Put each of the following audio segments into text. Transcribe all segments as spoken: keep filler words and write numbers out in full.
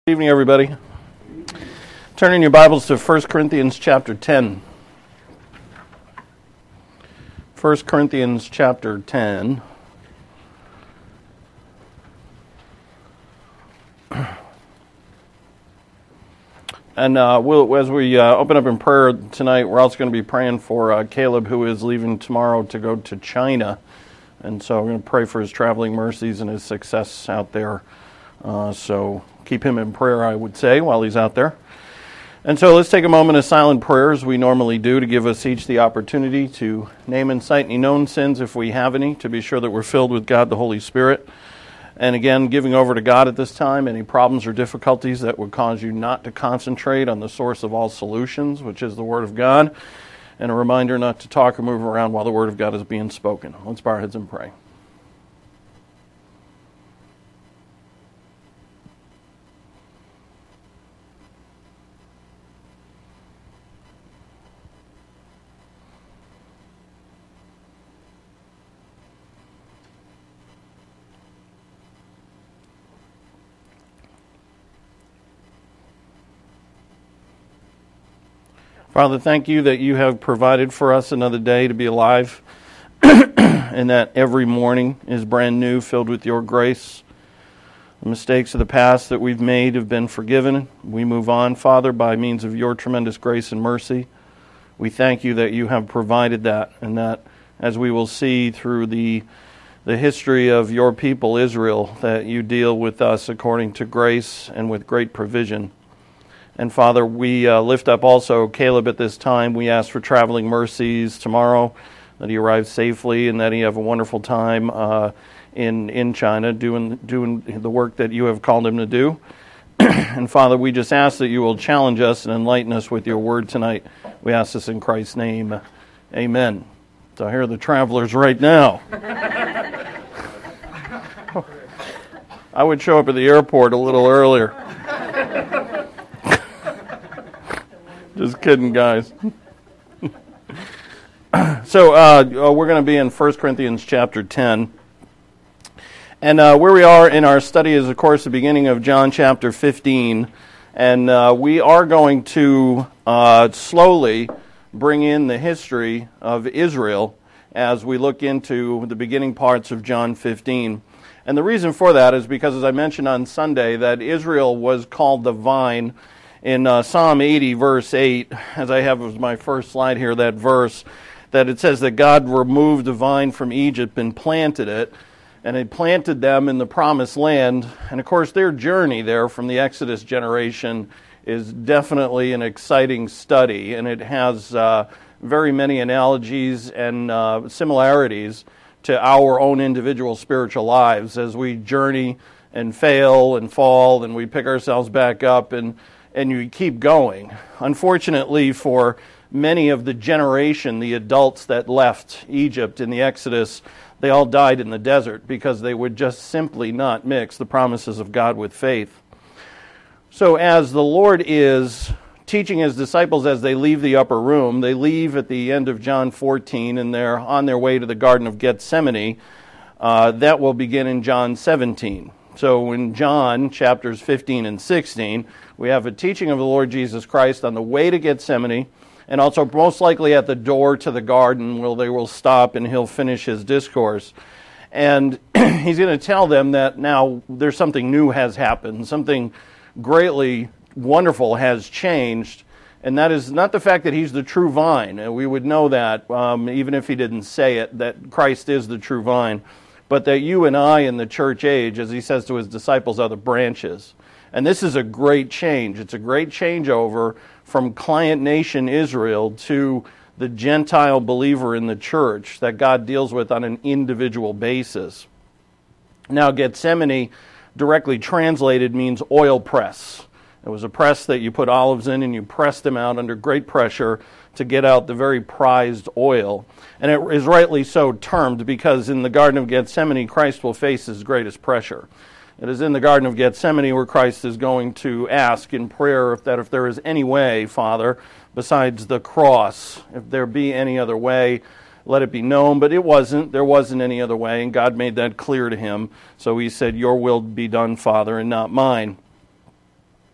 Good evening, everybody. Turn in your Bibles to First Corinthians chapter ten. First Corinthians chapter ten. And uh, we'll, as we uh, open up in prayer tonight, we're also going to be praying for uh, Caleb, who is leaving tomorrow to go to China. And so we're going to pray for his traveling mercies and his success out there. Uh, so keep him in prayer, I would say, while he's out there. And so let's take a moment of silent prayer, as we normally do, to give us each the opportunity to name and cite any known sins, if we have any, to be sure that we're filled with God the Holy Spirit. And again, giving over to God at this time any problems or difficulties that would cause you not to concentrate on the source of all solutions, which is the Word of God. And a reminder not to talk or move around while the Word of God is being spoken. Let's bow our heads and pray. Father, thank you that you have provided for us another day to be alive, and that every morning is brand new, filled with your grace. The mistakes of the past that we've made have been forgiven. We move on, Father, by means of your tremendous grace and mercy. We thank you that you have provided that, and that, as we will see through the the history of your people, Israel, that you deal with us according to grace and with great provision. And Father, we uh, lift up also Caleb at this time. We ask for traveling mercies tomorrow, that he arrives safely and that he have a wonderful time uh, in in China doing doing the work that you have called him to do. And Father, we just ask that you will challenge us and enlighten us with your word tonight. We ask this in Christ's name. Amen. So here are the travelers right now. I would show up at the airport a little earlier. Just kidding, guys. So uh, we're going to be in First Corinthians chapter ten. And uh, where we are in our study is, of course, the beginning of John chapter fifteen. And uh, we are going to uh, slowly bring in the history of Israel as we look into the beginning parts of John fifteen. And the reason for that is because, as I mentioned on Sunday, that Israel was called the vine. In uh, Psalm eighty, verse eight, as I have as my first slide here, that verse, that it says that God removed the vine from Egypt and planted it, and it planted them in the promised land. And of course, their journey there from the Exodus generation is definitely an exciting study, and it has uh, very many analogies and uh, similarities to our own individual spiritual lives as we journey and fail and fall, and we pick ourselves back up, and and you keep going. Unfortunately, for many of the generation, the adults that left Egypt in the Exodus, they all died in the desert because they would just simply not mix the promises of God with faith. So as the Lord is teaching his disciples as they leave the upper room, they leave at the end of John fourteen, and they're on their way to the Garden of Gethsemane. Uh, that will begin in John seventeen. So in John chapters fifteen and sixteen, we have a teaching of the Lord Jesus Christ on the way to Gethsemane, and also most likely at the door to the garden where they will stop and he'll finish his discourse. And he's going to tell them that now there's something new has happened, something greatly wonderful has changed, and that is not the fact that he's the true vine. And we would know that um, even if he didn't say it, that Christ is the true vine, but that you and I in the church age, as he says to his disciples, are the branches. And this is a great change. It's a great changeover from client nation Israel to the Gentile believer in the church that God deals with on an individual basis. Now, Gethsemane, directly translated, means oil press. It was a press that you put olives in and you pressed them out under great pressure to get out the very prized oil. And it is rightly so termed because in the Garden of Gethsemane, Christ will face his greatest pressure. It is in the Garden of Gethsemane where Christ is going to ask in prayer if that if there is any way, Father, besides the cross, if there be any other way, let it be known. But it wasn't. There wasn't any other way, and God made that clear to him. So he said, your will be done, Father, and not mine.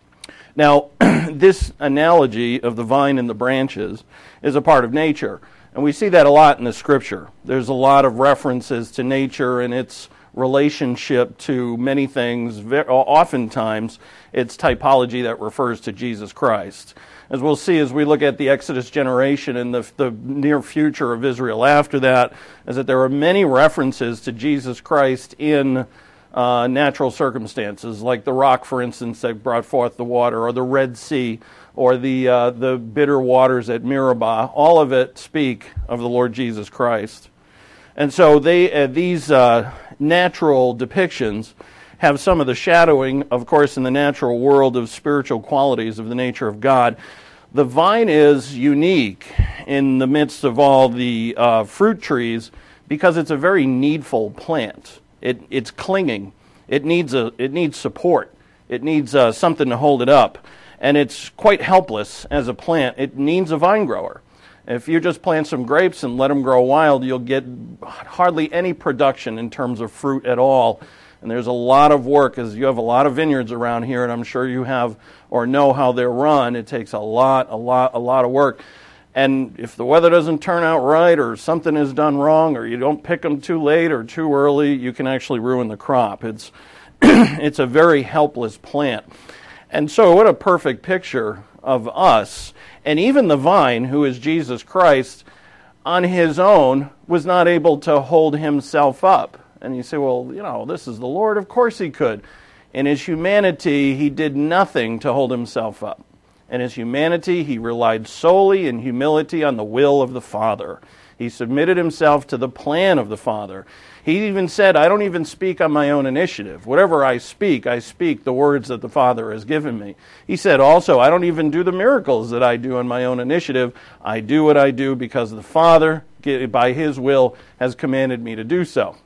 Now, this analogy of the vine and the branches is a part of nature. And we see that a lot in the Scripture. There's a lot of references to nature and its relationship to many things. Oftentimes, it's typology that refers to Jesus Christ. As we'll see as we look at the Exodus generation and the, the near future of Israel after that, is that there are many references to Jesus Christ in uh, natural circumstances, like the rock, for instance, that brought forth the water, or the Red Sea, or the uh, the bitter waters at Meribah. All of it speak of the Lord Jesus Christ. And so they uh, these uh, natural depictions have some of the shadowing, of course, in the natural world of spiritual qualities of the nature of God. The vine is unique in the midst of all the uh, fruit trees because it's a very needful plant. It, it's clinging. It needs a it needs support. It needs uh, something to hold it up. And it's quite helpless as a plant. It needs a vine grower. If you just plant some grapes and let them grow wild, you'll get hardly any production in terms of fruit at all. And there's a lot of work, as you have a lot of vineyards around here, and I'm sure you have or know how they're run. It takes a lot, a lot, a lot of work. And if the weather doesn't turn out right, or something is done wrong, or you don't pick them too late or too early, you can actually ruin the crop. It's it's a very helpless plant. And so what a perfect picture of us. And even the vine, who is Jesus Christ, on his own was not able to hold himself up. And you say, well, you know, this is the Lord. Of course he could. In his humanity, he did nothing to hold himself up. In his humanity, he relied solely in humility on the will of the Father. He submitted himself to the plan of the Father. He even said, I don't even speak on my own initiative. Whatever I speak, I speak the words that the Father has given me. He said also, I don't even do the miracles that I do on my own initiative. I do what I do because the Father, by his will, has commanded me to do so.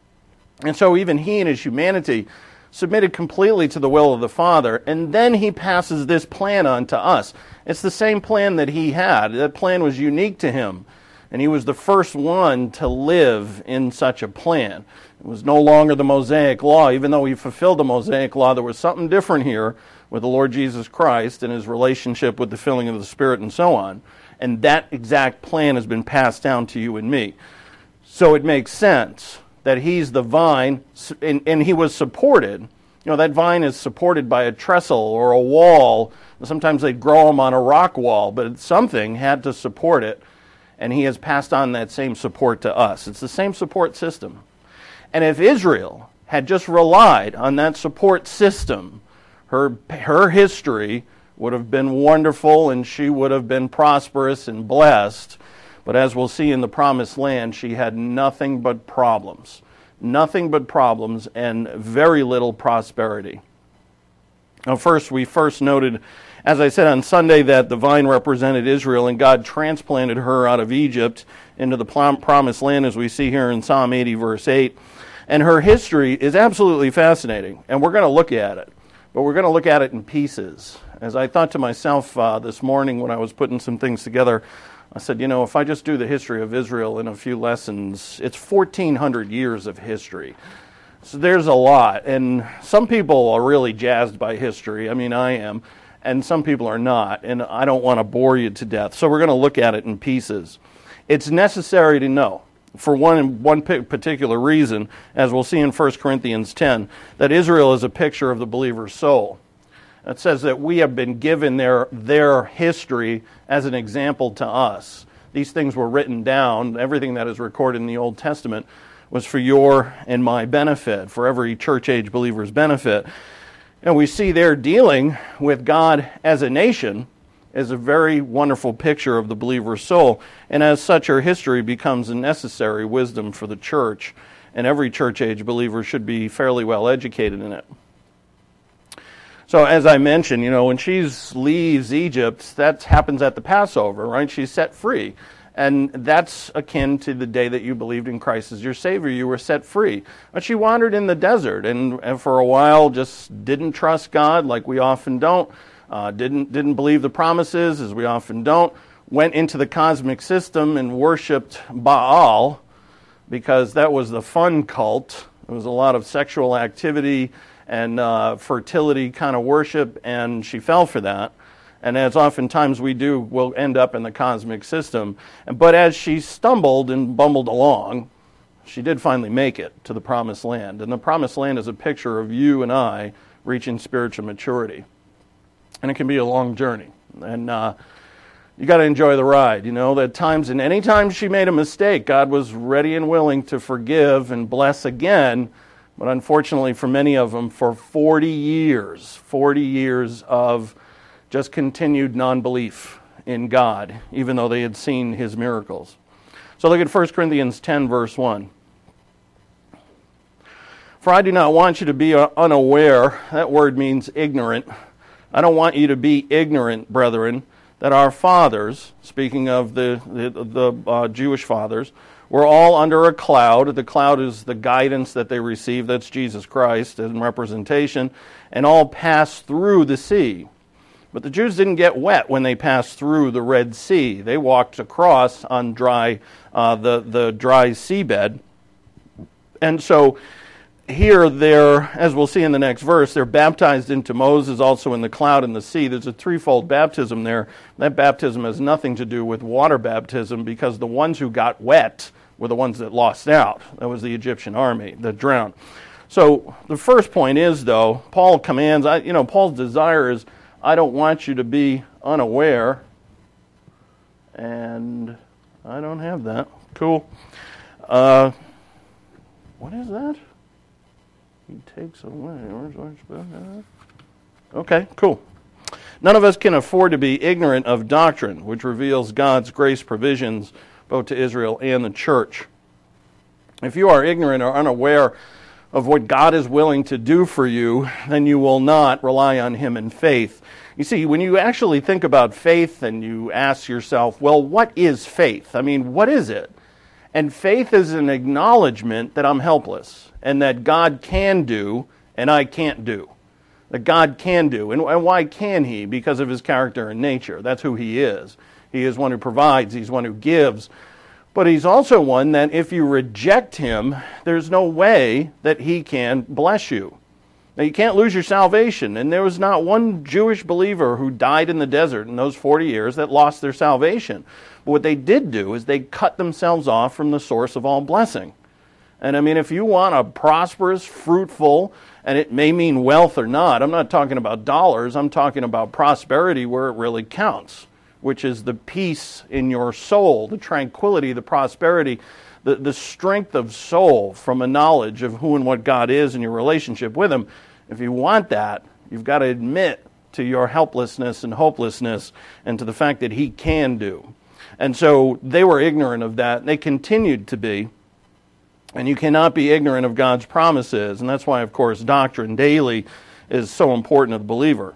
And so even he in his humanity submitted completely to the will of the Father, and then he passes this plan on to us. It's the same plan that he had. That plan was unique to him. And he was the first one to live in such a plan. It was no longer the Mosaic law. Even though he fulfilled the Mosaic law, there was something different here with the Lord Jesus Christ and his relationship with the filling of the Spirit and so on. And that exact plan has been passed down to you and me. So it makes sense that he's the vine, and, and he was supported. You know, that vine is supported by a trestle or a wall. Sometimes they'd grow them on a rock wall, but something had to support it. And he has passed on that same support to us. It's the same support system. And if Israel had just relied on that support system, her her history would have been wonderful and she would have been prosperous and blessed. But as we'll see in the Promised Land, she had nothing but problems. Nothing but problems and very little prosperity. Now first, we first noted, as I said on Sunday, that the vine represented Israel and God transplanted her out of Egypt into the Promised Land, as we see here in Psalm eighty, verse eight. And her history is absolutely fascinating, and we're going to look at it. But we're going to look at it in pieces. As I thought to myself uh, this morning when I was putting some things together, I said, you know, if I just do the history of Israel in a few lessons, it's fourteen hundred years of history. So there's a lot. And some people are really jazzed by history. I mean, I am. And some people are not, and I don't want to bore you to death. So we're going to look at it in pieces. It's necessary to know, for one one particular reason, as we'll see in First Corinthians ten, that Israel is a picture of the believer's soul. It says that we have been given their, their history as an example to us. These things were written down. Everything that is recorded in the Old Testament was for your and my benefit, for every church-age believer's benefit. And we see there dealing with God as a nation is a very wonderful picture of the believer's soul. And as such, her history becomes a necessary wisdom for the church. And every church-age believer should be fairly well educated in it. So as I mentioned, you know, when she leaves Egypt, that happens at the Passover, right? She's set free. And that's akin to the day that you believed in Christ as your Savior. You were set free. But she wandered in the desert and, and for a while just didn't trust God like we often don't. Uh, didn't didn't believe the promises as we often don't. Went into the cosmic system and worshipped Baal because that was the fun cult. There was a lot of sexual activity and uh, fertility kind of worship, and she fell for that. And as oftentimes we do, we'll end up in the cosmic system. But as she stumbled and bumbled along, she did finally make it to the promised land. And the promised land is a picture of you and I reaching spiritual maturity. And it can be a long journey. And uh, you got to enjoy the ride. You know, at times, and any time she made a mistake, God was ready and willing to forgive and bless again. But unfortunately for many of them, for forty years, forty years of just continued non-belief in God, even though they had seen his miracles. So look at First Corinthians ten, verse one. For I do not want you to be unaware, that word means ignorant. I don't want you to be ignorant, brethren, that our fathers, speaking of the, the, the uh, Jewish fathers, were all under a cloud. The cloud is the guidance that they received, that's Jesus Christ in representation, and all passed through the sea. But the Jews didn't get wet when they passed through the Red Sea. They walked across on dry, uh, the, the dry seabed. And so here they're, as we'll see in the next verse, they're baptized into Moses, also in the cloud and the sea. There's a threefold baptism there. That baptism has nothing to do with water baptism, because the ones who got wet were the ones that lost out. That was the Egyptian army that drowned. So the first point is, though, Paul commands, I, you know, Paul's desire is, I don't want you to be unaware, and I don't have that. Cool. Uh, what is that? He takes away. Okay, cool. None of us can afford to be ignorant of doctrine, which reveals God's grace provisions both to Israel and the church. If you are ignorant or unaware of what God is willing to do for you, then you will not rely on him in faith. You see, when you actually think about faith and you ask yourself, well, what is faith? I mean, what is it? And faith is an acknowledgement that I'm helpless and that God can do and I can't do. That God can do. And, and why can he? Because of his character and nature. That's who he is. He is one who provides. He's one who gives. But he's also one that if you reject him, there's no way that he can bless you. Now, you can't lose your salvation. And there was not one Jewish believer who died in the desert in those forty years that lost their salvation. But what they did do is they cut themselves off from the source of all blessing. And I mean, if you want a prosperous, fruitful, and it may mean wealth or not, I'm not talking about dollars, I'm talking about prosperity where it really counts, which is the peace in your soul, the tranquility, the prosperity, the, the strength of soul from a knowledge of who and what God is and your relationship with him. If you want that, you've got to admit to your helplessness and hopelessness and to the fact that he can do. And so they were ignorant of that. They continued to be. And you cannot be ignorant of God's promises. And that's why, of course, doctrine daily is so important to the believer.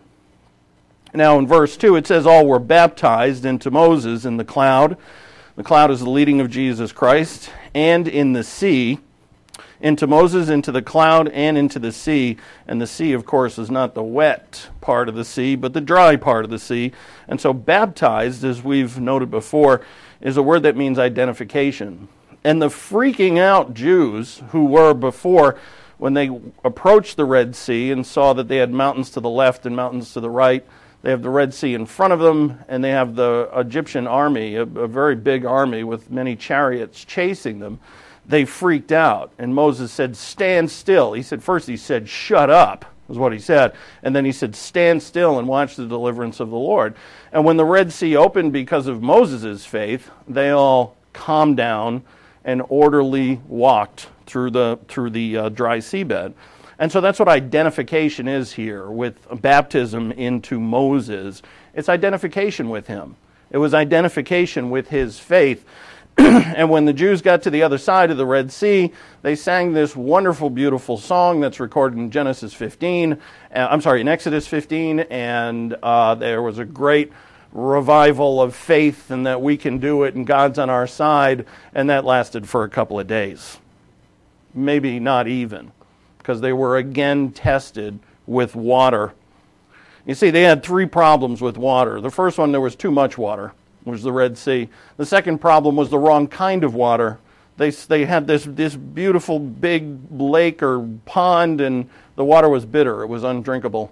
Now, in verse two, it says, all were baptized into Moses in the cloud. The cloud is the leading of Jesus Christ. And in the sea, into Moses, into the cloud, and into the sea. And the sea, of course, is not the wet part of the sea, but the dry part of the sea. And so baptized, as we've noted before, is a word that means identification. And the freaking out Jews who were before, when they approached the Red Sea and saw that they had mountains to the left and mountains to the right, they have the Red Sea in front of them, and they have the Egyptian army, a, a very big army with many chariots chasing them. They freaked out, and Moses said, stand still. He said, first he said, shut up, is what he said. And then he said, stand still and watch the deliverance of the Lord. And when the Red Sea opened because of Moses' faith, they all calmed down and orderly walked through the through the uh, dry seabed. And so that's what identification is here with baptism into Moses. It's identification with him. It was identification with his faith. And when the Jews got to the other side of the Red Sea, they sang this wonderful, beautiful song that's recorded in Genesis fifteen. Uh, I'm sorry, in Exodus fifteen, and uh, there was a great revival of faith and that we can do it and God's on our side, and that lasted for a couple of days. Maybe not even, because they were again tested with water. You see, they had three problems with water. The first one, there was too much water, which was the Red Sea. The second problem was the wrong kind of water. They they had this this beautiful big lake or pond, and the water was bitter. It was undrinkable.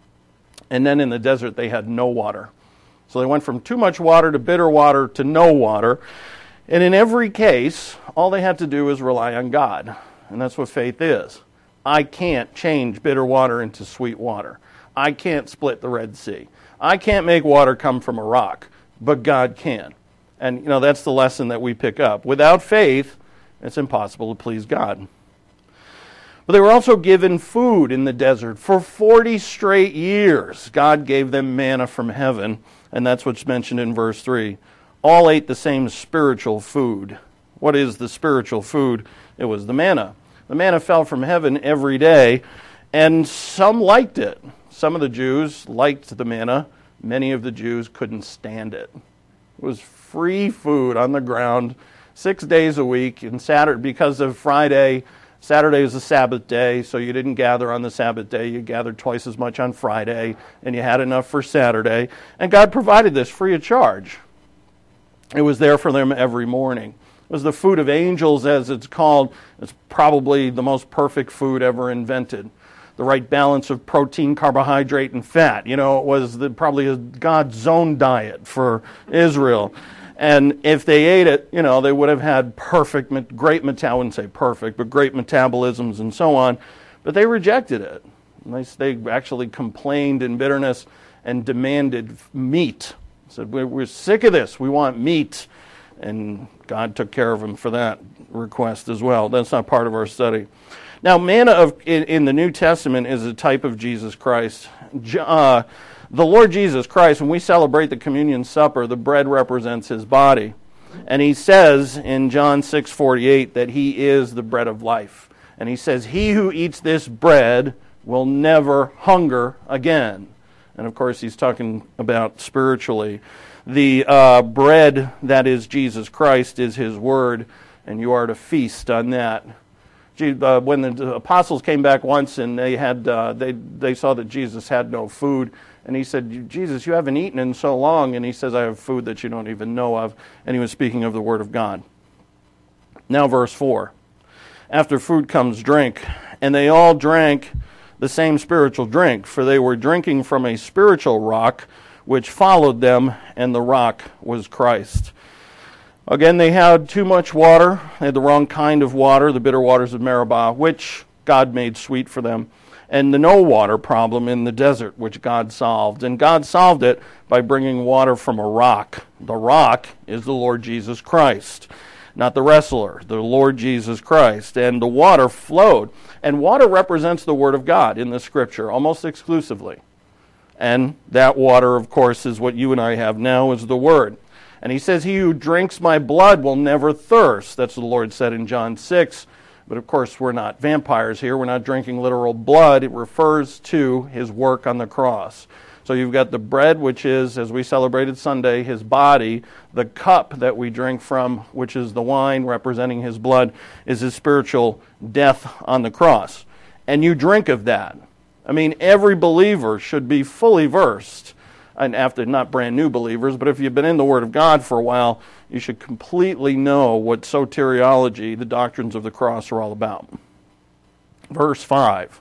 And then in the desert, they had no water. So they went from too much water to bitter water to no water. And in every case, all they had to do was rely on God. And that's what faith is. I can't change bitter water into sweet water. I can't split the Red Sea. I can't make water come from a rock, but God can. And, you know, that's the lesson that we pick up. Without faith, it's impossible to please God. But they were also given food in the desert for forty straight years. God gave them manna from heaven, and that's what's mentioned in verse three. All ate the same spiritual food. What is the spiritual food? It was the manna. The manna fell from heaven every day, and some liked it. Some of the Jews liked the manna. Many of the Jews couldn't stand it. It was free food on the ground six days a week. And Saturday, because of Friday, Saturday was the Sabbath day, so you didn't gather on the Sabbath day. You gathered twice as much on Friday, and you had enough for Saturday. And God provided this free of charge. It was there for them every morning. It was the food of angels, as it's called. It's probably the most perfect food ever invented. The right balance of protein, carbohydrate, and fat. You know, it was the, probably a God's own diet for Israel. And if they ate it, you know, they would have had perfect, great, meta- I wouldn't say perfect, but great metabolisms and so on. But they rejected it. And they, they actually complained in bitterness and demanded meat. Said, we're, we're sick of this. We want meat. And God took care of them for that request as well. That's not part of our study. Now, manna of, in, in the New Testament is a type of Jesus Christ. Uh, the Lord Jesus Christ, when we celebrate the communion supper, the bread represents his body. And he says in John six forty-eight that he is the bread of life. And he says, he who eats this bread will never hunger again. And of course, he's talking about spiritually. The uh, bread that is Jesus Christ is his word, and you are to feast on that. Uh, when the apostles came back once and they had uh, they they saw that Jesus had no food, and he said, Jesus, you haven't eaten in so long. And he says, I have food that you don't even know of. And he was speaking of the word of God. Now verse four. After food comes drink, and they all drank the same spiritual drink, for they were drinking from a spiritual rock which followed them, and the rock was Christ. Again, they had too much water. They had the wrong kind of water, the bitter waters of Meribah, which God made sweet for them, and the no water problem in the desert, which God solved. And God solved it by bringing water from a rock. The rock is the Lord Jesus Christ, not the wrestler, the Lord Jesus Christ. And the water flowed. And water represents the Word of God in the Scripture, almost exclusively. And that water, of course, is what you and I have now, is the Word. And he says, he who drinks my blood will never thirst. That's what the Lord said in John six. But of course, we're not vampires here. We're not drinking literal blood. It refers to his work on the cross. So you've got the bread, which is, as we celebrated Sunday, his body. The cup that we drink from, which is the wine representing his blood, is his spiritual death on the cross. And you drink of that. I mean, every believer should be fully versed. And after, not brand new believers, but if you've been in the Word of God for a while, you should completely know what soteriology, the doctrines of the cross, are all about. Verse five.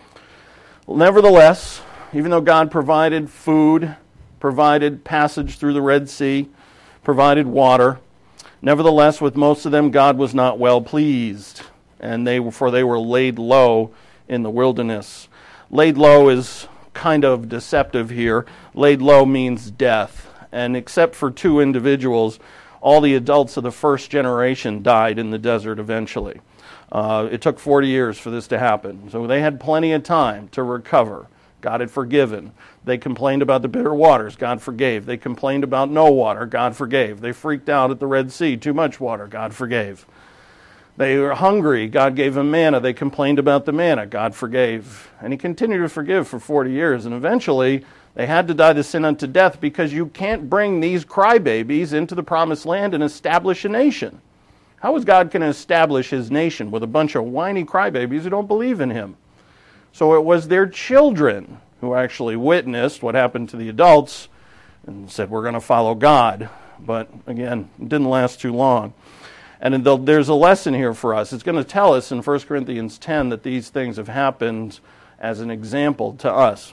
Nevertheless, even though God provided food, provided passage through the Red Sea, provided water, nevertheless, with most of them, God was not well pleased, and they for they were laid low in the wilderness. Laid low is kind of deceptive here. Laid low means death. And except for two individuals, all the adults of the first generation died in the desert eventually. Uh, it took forty years for this to happen. So they had plenty of time to recover. God had forgiven. They complained about the bitter waters. God forgave. They complained about no water. God forgave. They freaked out at the Red Sea. Too much water. God forgave. They were hungry. God gave them manna. They complained about the manna. God forgave. And he continued to forgive for forty years. And eventually, they had to die the sin unto death, because you can't bring these crybabies into the promised land and establish a nation. How is God going to establish his nation with a bunch of whiny crybabies who don't believe in him? So it was their children who actually witnessed what happened to the adults and said, we're going to follow God. But again, it didn't last too long. And there's a lesson here for us. It's going to tell us in First Corinthians ten that these things have happened as an example to us.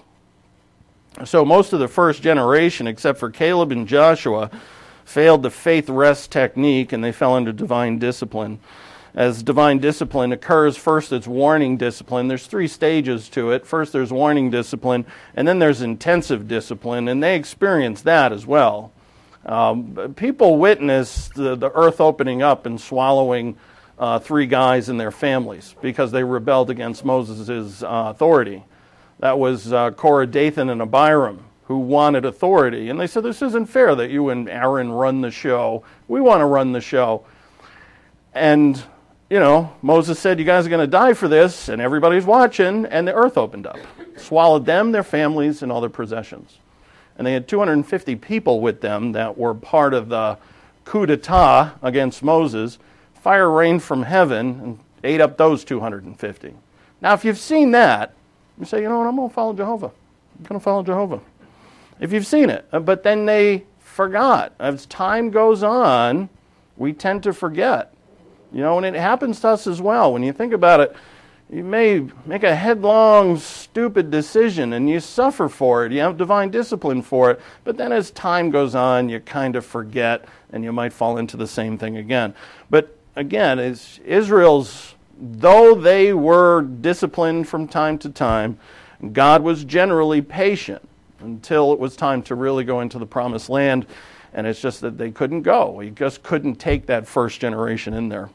So most of the first generation, except for Caleb and Joshua, failed the faith rest technique, and they fell under divine discipline. As divine discipline occurs, first it's warning discipline. There's three stages to it. First there's warning discipline, and then there's intensive discipline, and they experience that as well. Um, people witness the, the earth opening up and swallowing uh, three guys and their families because they rebelled against Moses' uh, authority. That was uh, Korah, Dathan, and Abiram, who wanted authority. And they said, this isn't fair that you and Aaron run the show. We want to run the show. And, you know, Moses said, you guys are going to die for this, and everybody's watching, and the earth opened up. Swallowed them, their families, and all their possessions. And they had two hundred fifty people with them that were part of the coup d'etat against Moses. Fire rained from heaven and ate up those two hundred fifty. Now, if you've seen that, you say, you know what, I'm going to follow Jehovah. I'm going to follow Jehovah. If you've seen it. But then they forgot. As time goes on, we tend to forget. You know, and it happens to us as well. When you think about it, you may make a headlong, stupid decision, and you suffer for it. You have divine discipline for it. But then as time goes on, you kind of forget, and you might fall into the same thing again. But again, it's Israel's, though they were disciplined from time to time, God was generally patient until it was time to really go into the promised land. And it's just that they couldn't go. He just couldn't take that first generation in there.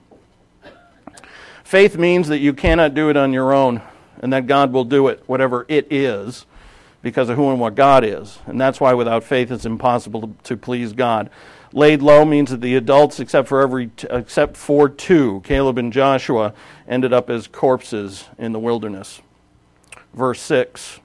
Faith means that you cannot do it on your own, and that God will do it, whatever it is, because of who and what God is. And that's why without faith it's impossible to, to please God. Laid low means that the adults, except for every, except for two, Caleb and Joshua, ended up as corpses in the wilderness. Verse six.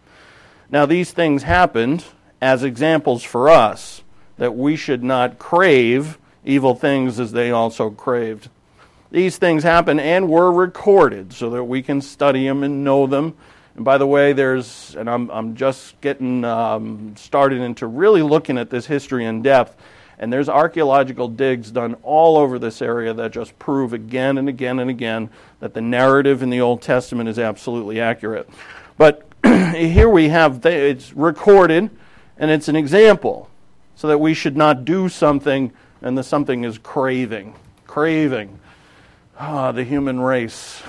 Now these things happened as examples for us, that we should not crave evil things as they also craved. These things happened and were recorded so that we can study them and know them. And by the way, there's, and I'm I'm just getting um, started into really looking at this history in depth, and there's archaeological digs done all over this area that just prove again and again and again that the narrative in the Old Testament is absolutely accurate. But here we have, it's recorded, and it's an example, so that we should not do something, and the something is craving. Craving. Ah, the human race.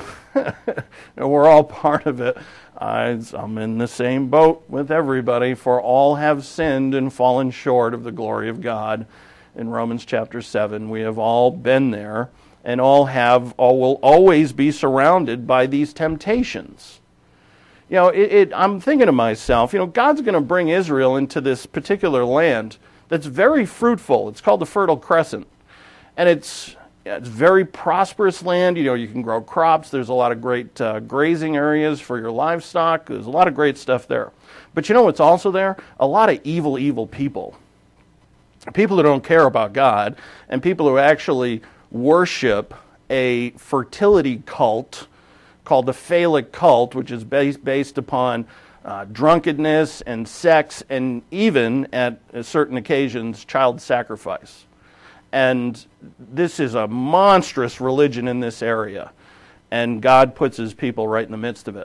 We're all part of it. I, I'm in the same boat with everybody, for all have sinned and fallen short of the glory of God. In Romans chapter seven, we have all been there, and all have, all will always be surrounded by these temptations. You know, it, it, I'm thinking to myself, you know, God's going to bring Israel into this particular land that's very fruitful. It's called the Fertile Crescent. And it's it's very prosperous land. You know, you can grow crops. There's a lot of great uh, grazing areas for your livestock. There's a lot of great stuff there. But you know what's also there? A lot of evil, evil people. People who don't care about God, and people who actually worship a fertility cult called the phallic cult, which is based, based upon uh, drunkenness and sex, and even, at certain occasions, child sacrifice. And this is a monstrous religion in this area. And God puts his people right in the midst of it.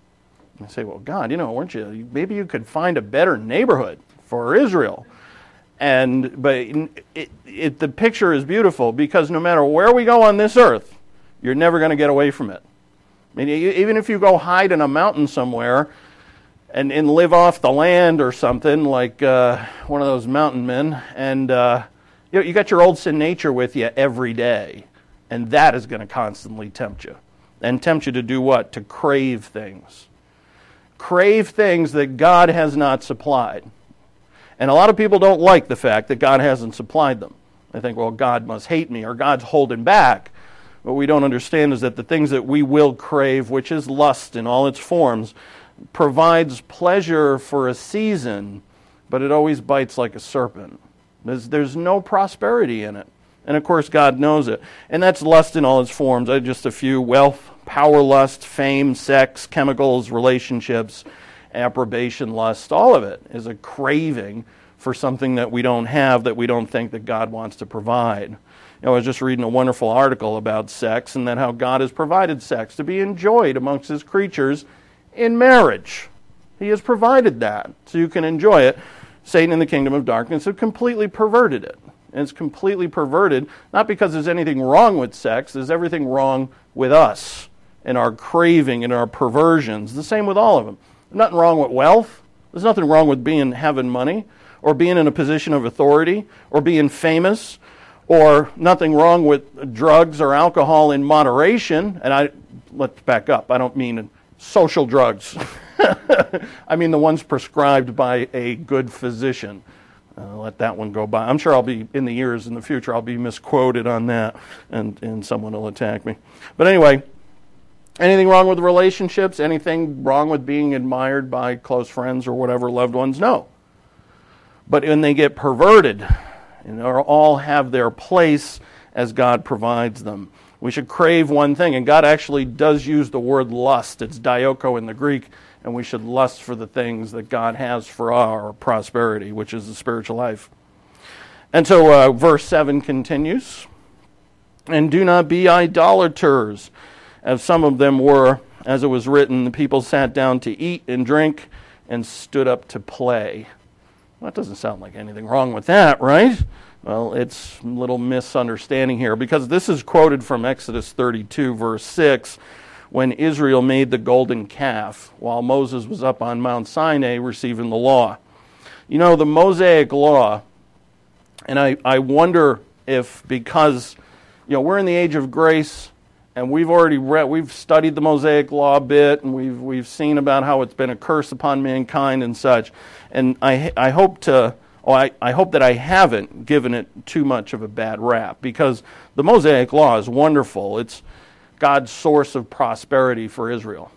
I say, well, God, you know, weren't you, maybe you could find a better neighborhood for Israel. And but it, it, the picture is beautiful, because no matter where we go on this earth, you're never going to get away from it. I mean, even if you go hide in a mountain somewhere and, and live off the land or something, like uh, one of those mountain men, and uh, you know, you got your old sin nature with you every day, and that is going to constantly tempt you. And tempt you to do what? To crave things. Crave things that God has not supplied. And a lot of people don't like the fact that God hasn't supplied them. They think, well, God must hate me, or God's holding back. What we don't understand is that the things that we will crave, which is lust in all its forms, provides pleasure for a season, but it always bites like a serpent. There's, there's no prosperity in it. And of course, God knows it. And that's lust in all its forms. I just a few: wealth, power lust, fame, sex, chemicals, relationships, approbation lust. All of it is a craving for something that we don't have, that we don't think that God wants to provide. You know, I was just reading a wonderful article about sex and that how God has provided sex to be enjoyed amongst his creatures in marriage. He has provided that so you can enjoy it. Satan in the kingdom of darkness have completely perverted it. And it's completely perverted, not because there's anything wrong with sex, there's everything wrong with us and our craving and our perversions. The same with all of them. There's nothing wrong with wealth. There's nothing wrong with being having money or being in a position of authority or being famous, or nothing wrong with drugs or alcohol in moderation. And I let's back up. I don't mean social drugs. I mean the ones prescribed by a good physician. Uh, let that one go by. I'm sure I'll be, in the years in the future, I'll be misquoted on that, and, and someone will attack me. But anyway, anything wrong with relationships? Anything wrong with being admired by close friends or whatever, loved ones? No. But when they get perverted, and they all have their place as God provides them. We should crave one thing, and God actually does use the word lust. It's dioko in the Greek, and we should lust for the things that God has for our prosperity, which is the spiritual life. And so uh, verse seven continues, and do not be idolaters, as some of them were, as it was written, the people sat down to eat and drink and stood up to play. Well, that doesn't sound like anything wrong with that, right? Well, it's a little misunderstanding here, because this is quoted from Exodus thirty-two, verse six, when Israel made the golden calf while Moses was up on Mount Sinai receiving the law. You know, the Mosaic law, and I, I wonder if because, you know, we're in the age of grace, and we've already read, we've studied the Mosaic law a bit, and we've we've seen about how it's been a curse upon mankind and such. And I I hope to oh I, I hope that I haven't given it too much of a bad rap, because the Mosaic law is wonderful. It's God's source of prosperity for Israel.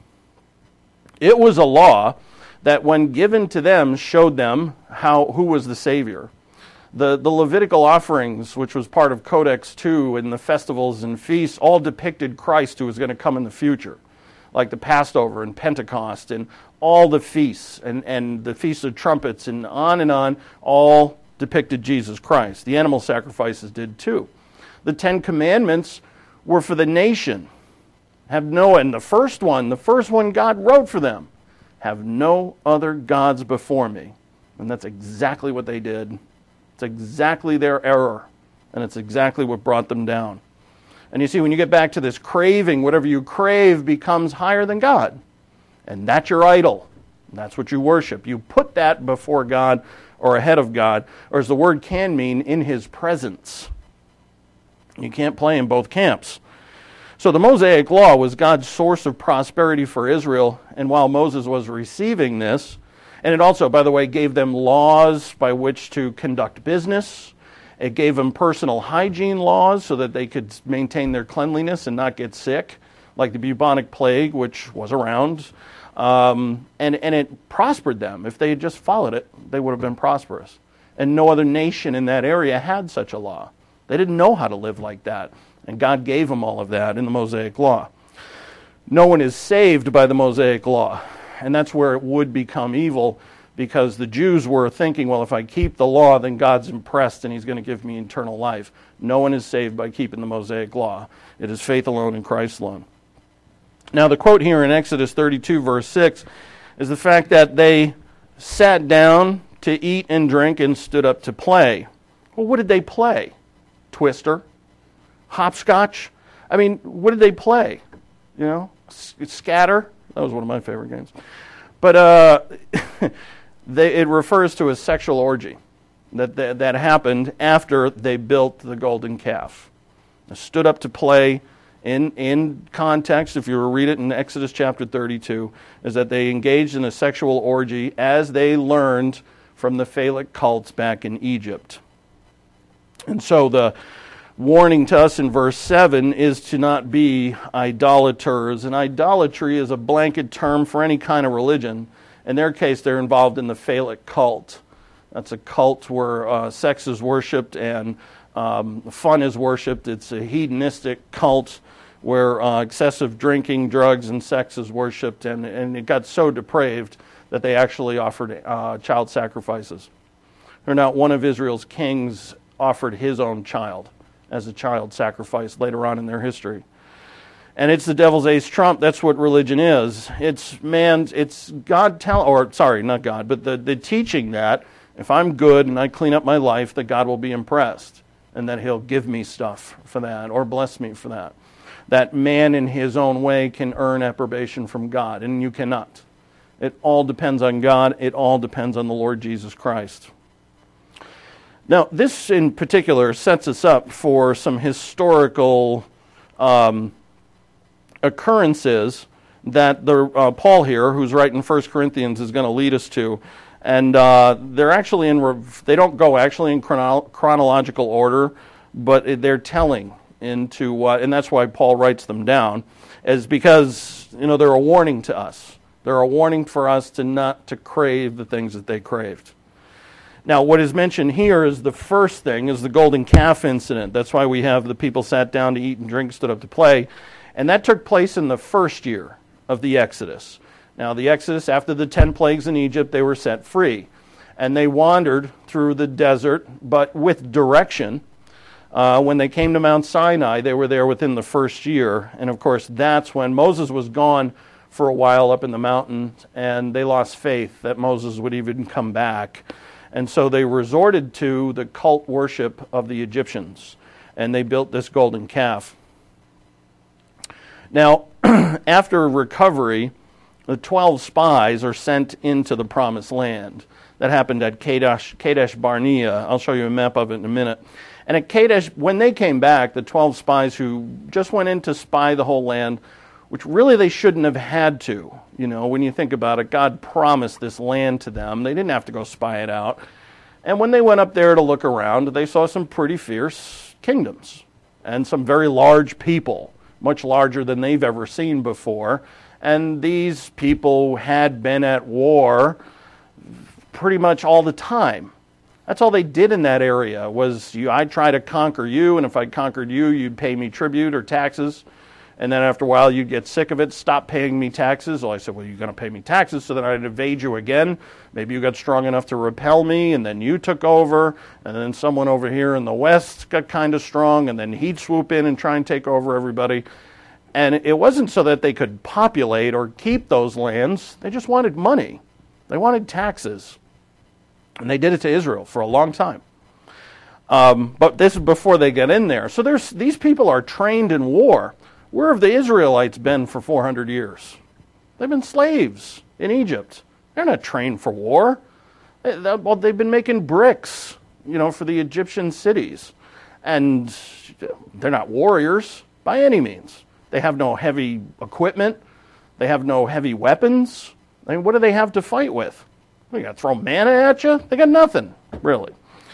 It was a law that, when given to them, showed them how who was the Savior. The, the Levitical offerings, which was part of Codex two, and the festivals and feasts, all depicted Christ who was going to come in the future, like the Passover and Pentecost and all the feasts and, and the Feast of Trumpets and on and on, all depicted Jesus Christ. The animal sacrifices did too. The Ten Commandments were for the nation. Have no, and the first one, the first one God wrote for them, have no other gods before me. And that's exactly what they did. It's exactly their error, and it's exactly what brought them down. And you see, when you get back to this craving, whatever you crave becomes higher than God. And that's your idol. That's what you worship. You put that before God or ahead of God, or as the word can mean, in his presence. You can't play in both camps. So the Mosaic law was God's source of prosperity for Israel, and while Moses was receiving this, and it also, by the way, gave them laws by which to conduct business. It gave them personal hygiene laws so that they could maintain their cleanliness and not get sick, like the bubonic plague, which was around. Um, and, and it prospered them. If they had just followed it, they would have been prosperous. And no other nation in that area had such a law. They didn't know how to live like that. And God gave them all of that in the Mosaic law. No one is saved by the Mosaic law. And that's where it would become evil, because the Jews were thinking, well, if I keep the law, then God's impressed and he's going to give me eternal life. No one is saved by keeping the Mosaic law. It is faith alone in Christ alone. Now, the quote here in Exodus thirty-two, verse six, is the fact that they sat down to eat and drink and stood up to play. Well, what did they play? Twister? Hopscotch? I mean, what did they play? You know, scatter? That was one of my favorite games. But uh, they, it refers to a sexual orgy that, that that happened after they built the golden calf. They stood up to play. In in context, if you were to read it in Exodus chapter thirty-two, is that they engaged in a sexual orgy as they learned from the phallic cults back in Egypt. And so the warning to us in verse seven is to not be idolaters. And idolatry is a blanket term for any kind of religion. In their case, they're involved in the phallic cult. That's a cult where uh, sex is worshipped and um, fun is worshipped. It's a hedonistic cult where uh, excessive drinking, drugs, and sex is worshipped. And, and it got so depraved that they actually offered uh, child sacrifices. Or not one of Israel's kings offered his own child as a child sacrifice later on in their history. And it's the devil's ace trump. That's what religion is. It's man's, it's God tell, or sorry, not God, but the, the teaching that if I'm good and I clean up my life, that God will be impressed and that he'll give me stuff for that or bless me for that. That man in his own way can earn approbation from God, and you cannot. It all depends on God. It all depends on the Lord Jesus Christ. Now, this in particular sets us up for some historical um, occurrences that the uh, Paul here, who's writing First Corinthians, is going to lead us to. And uh, they're actually in, they don't go actually in chrono- chronological order, but they're telling into what, and that's why Paul writes them down, is because, you know, they're a warning to us. They're a warning for us to not to crave the things that they craved. Now, what is mentioned here is the first thing is the golden calf incident. That's why we have the people sat down to eat and drink, stood up to play. And that took place in the first year of the Exodus. Now, the Exodus, after the ten plagues in Egypt, they were set free. And they wandered through the desert, but with direction. Uh, when they came to Mount Sinai, they were there within the first year. And, of course, that's when Moses was gone for a while up in the mountains, and they lost faith that Moses would even come back. And so they resorted to the cult worship of the Egyptians, and they built this golden calf. Now, after recovery, the twelve spies are sent into the promised land. That happened at Kadesh, Kadesh Barnea. I'll show you a map of it in a minute. And at Kadesh, when they came back, the twelve spies who just went in to spy the whole land, which really they shouldn't have had to. You know, when you think about it, God promised this land to them. They didn't have to go spy it out. And when they went up there to look around, they saw some pretty fierce kingdoms and some very large people, much larger than they've ever seen before. And these people had been at war pretty much all the time. That's all they did in that area was you, I'd try to conquer you, and if I conquered you, you'd pay me tribute or taxes. And then after a while, you'd get sick of it, stop paying me taxes. Well, I said, well, you're going to pay me taxes, so then I'd invade you again. Maybe you got strong enough to repel me, and then you took over. And then someone over here in the west got kind of strong, and then he'd swoop in and try and take over everybody. And it wasn't so that they could populate or keep those lands. They just wanted money. They wanted taxes. And they did it to Israel for a long time. Um, but this is before they get in there. So there's these people are trained in war. Where have the Israelites been for four hundred years? They've been slaves in Egypt. They're not trained for war. They, they, well, they've been making bricks, you know, for the Egyptian cities. And they're not warriors by any means. They have no heavy equipment. They have no heavy weapons. I mean, what do they have to fight with? They got to throw manna at you? They got nothing, really.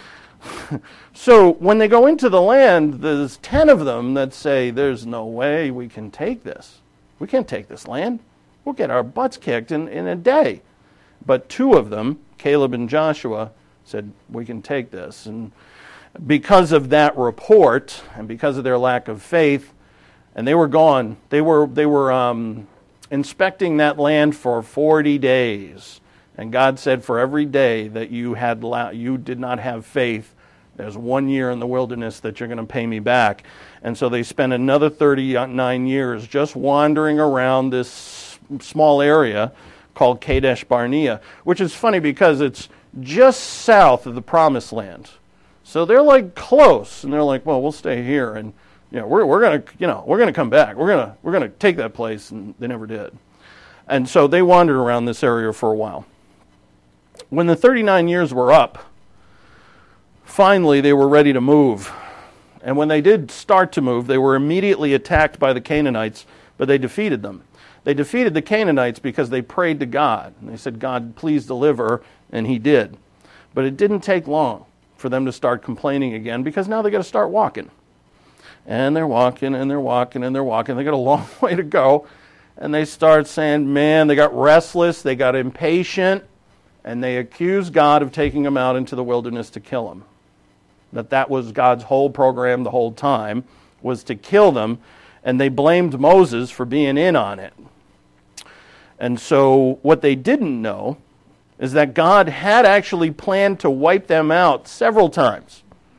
So when they go into the land, there's ten of them that say, there's no way we can take this. We can't take this land. We'll get our butts kicked in, in a day. But two of them, Caleb and Joshua, said, we can take this. And because of that report, and because of their lack of faith, and they were gone, they were, they were um, inspecting that land for forty days. And God said, for every day that you had you did not have faith, there's one year in the wilderness that you're going to pay me back. And so they spent another thirty-nine years just wandering around this small area called Kadesh Barnea, which is funny because it's just south of the Promised Land. So they're like close, and they're like, well, we'll stay here, and you know, we're we're gonna you know we're gonna come back. We're gonna we're gonna take that place, and they never did. And so they wandered around this area for a while. When the thirty-nine years were up, finally they were ready to move. And when they did start to move, they were immediately attacked by the Canaanites, but they defeated them. They defeated the Canaanites because they prayed to God. And they said, God, please deliver, and he did. But it didn't take long for them to start complaining again, because now they got to start walking. And they're walking, and they're walking, and they're walking. They got a long way to go. And they start saying, man, they got restless, they got impatient, and they accused God of taking them out into the wilderness to kill them. That that was God's whole program the whole time, was to kill them, and they blamed Moses for being in on it. And so what they didn't know is that God had actually planned to wipe them out several times.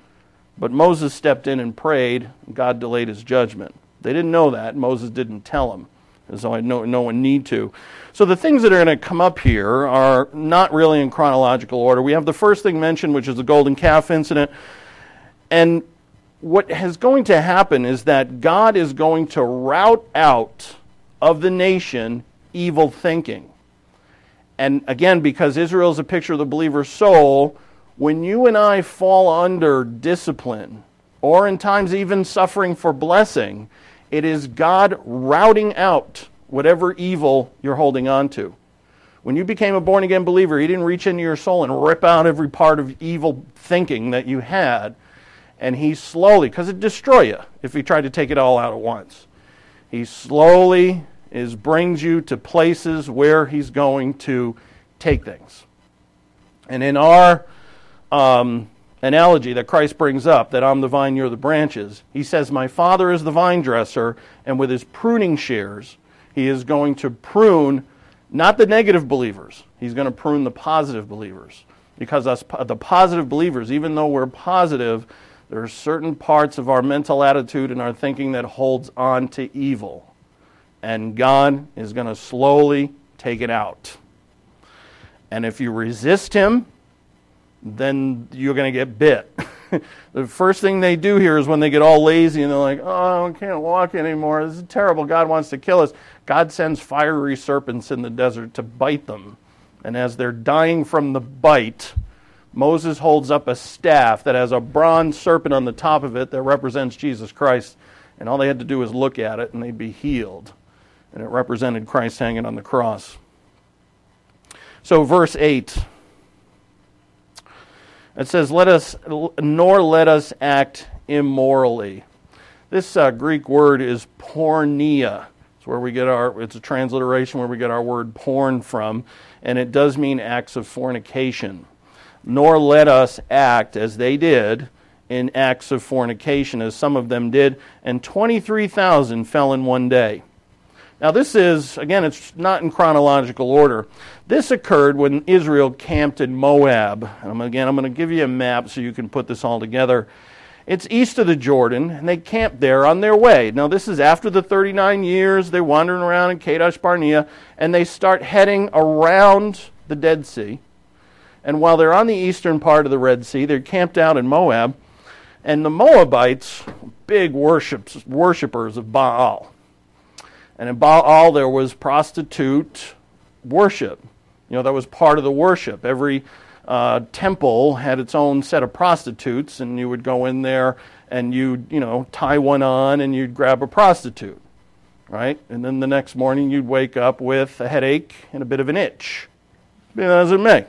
But Moses stepped in and prayed. God delayed his judgment. They didn't know that. Moses didn't tell them. And so I know no one need to. So the things that are going to come up here are not really in chronological order. We have the first thing mentioned, which is the golden calf incident. And what is going to happen is that God is going to rout out of the nation evil thinking. And again, because Israel is a picture of the believer's soul, when you and I fall under discipline, or in times even suffering for blessing, it is God routing out whatever evil you're holding on to. When you became a born-again believer, He didn't reach into your soul and rip out every part of evil thinking that you had. And He slowly, because it'd destroy you if He tried to take it all out at once. He slowly is brings you to places where He's going to take things. And in our um, analogy that Christ brings up, that I'm the vine, you're the branches, He says, my Father is the vine dresser, and with His pruning shears, He is going to prune not the negative believers. He's going to prune the positive believers. Because us, the positive believers, even though we're positive, there are certain parts of our mental attitude and our thinking that holds on to evil. And God is going to slowly take it out. And if you resist Him, then you're going to get bit. The first thing they do here is when they get all lazy and they're like, oh, I can't walk anymore. This is terrible. God wants to kill us. God sends fiery serpents in the desert to bite them. And as they're dying from the bite, Moses holds up a staff that has a bronze serpent on the top of it that represents Jesus Christ. And all they had to do was look at it and they'd be healed. And it represented Christ hanging on the cross. So verse eight. It says, "Let us, nor let us act immorally." This uh, Greek word is porneia. It's where we get our. It's a transliteration where we get our word porn from, and it does mean acts of fornication. Nor let us act as they did in acts of fornication, as some of them did, and twenty-three thousand fell in one day. Now this is, again, it's not in chronological order. This occurred when Israel camped in Moab. And again, I'm going to give you a map so you can put this all together. It's east of the Jordan, and they camped there on their way. Now this is after the thirty-nine years. They're wandering around in Kadesh Barnea, and they start heading around the Dead Sea. And while they're on the eastern part of the Red Sea, they're camped out in Moab. And the Moabites, big worships, worshipers of Baal. And in Baal there was prostitute worship. You know, that was part of the worship. Every uh, temple had its own set of prostitutes, and you would go in there and you'd, you know, tie one on and you'd grab a prostitute, right? And then the next morning you'd wake up with a headache and a bit of an itch. Be that as it may.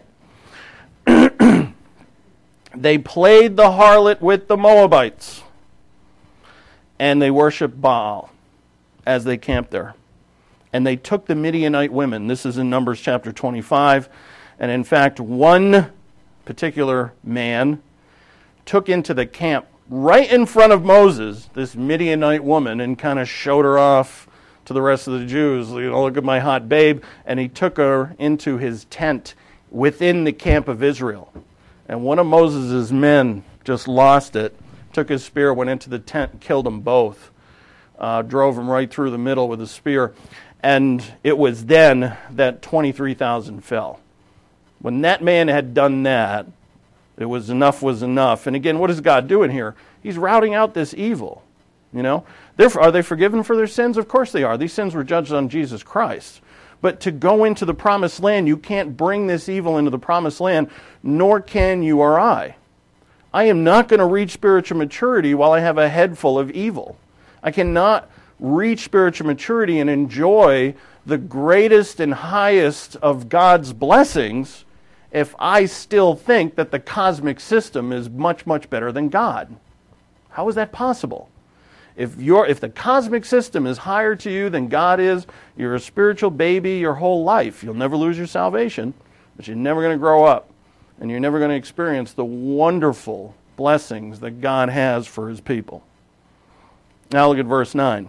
They played the harlot with the Moabites, and they worshiped Baal as they camped there. And they took the Midianite women. This is in Numbers chapter twenty-five. And in fact, one particular man took into the camp right in front of Moses this Midianite woman and kind of showed her off to the rest of the Jews. You know, look at my hot babe. And he took her into his tent within the camp of Israel. And one of Moses' men just lost it, took his spear, went into the tent, and killed them both. Uh, drove them right through the middle with a spear. And it was then that twenty-three thousand fell. When that man had done that, it was enough was enough. And again, what is God doing here? He's routing out this evil. You know, They're, are they forgiven for their sins? Of course they are. These sins were judged on Jesus Christ. But to go into the promised land, you can't bring this evil into the promised land, nor can you or I. I am not going to reach spiritual maturity while I have a head full of evil. I cannot reach spiritual maturity and enjoy the greatest and highest of God's blessings if I still think that the cosmic system is much, much better than God. How is that possible? If you're, if the cosmic system is higher to you than God is, you're a spiritual baby your whole life. You'll never lose your salvation, but you're never going to grow up, and you're never going to experience the wonderful blessings that God has for His people. Now look at verse nine.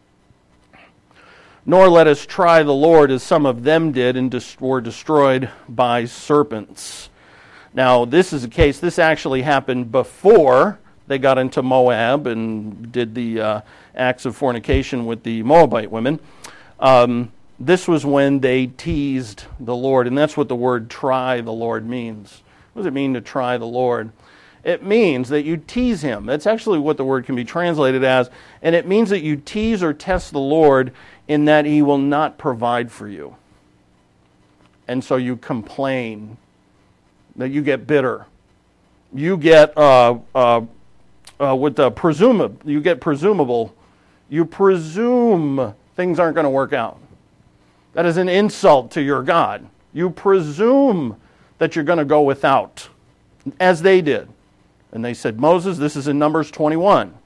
Nor let us try the Lord as some of them did and were destroyed by serpents. Now this is a case, this actually happened before they got into Moab and did the uh, acts of fornication with the Moabite women, um, this was when they teased the Lord. And that's what the word try the Lord means. What does it mean to try the Lord? It means that you tease him. That's actually what the word can be translated as. And it means that you tease or test the Lord in that he will not provide for you. And so you complain, that you get bitter. You get uh, uh, uh, with the presumable, you get presumable. You presume things aren't going to work out. That is an insult to your God. You presume that you're going to go without, as they did. And they said, Moses, this is in Numbers twenty-one.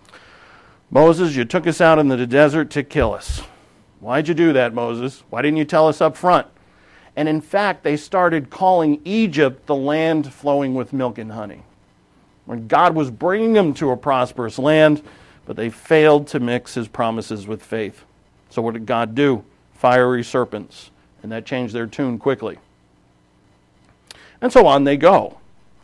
Moses, you took us out into the desert to kill us. Why'd you do that, Moses? Why didn't you tell us up front? And in fact, they started calling Egypt the land flowing with milk and honey, when God was bringing them to a prosperous land, but they failed to mix his promises with faith. So what did God do? Fiery serpents. And that changed their tune quickly. And so on they go.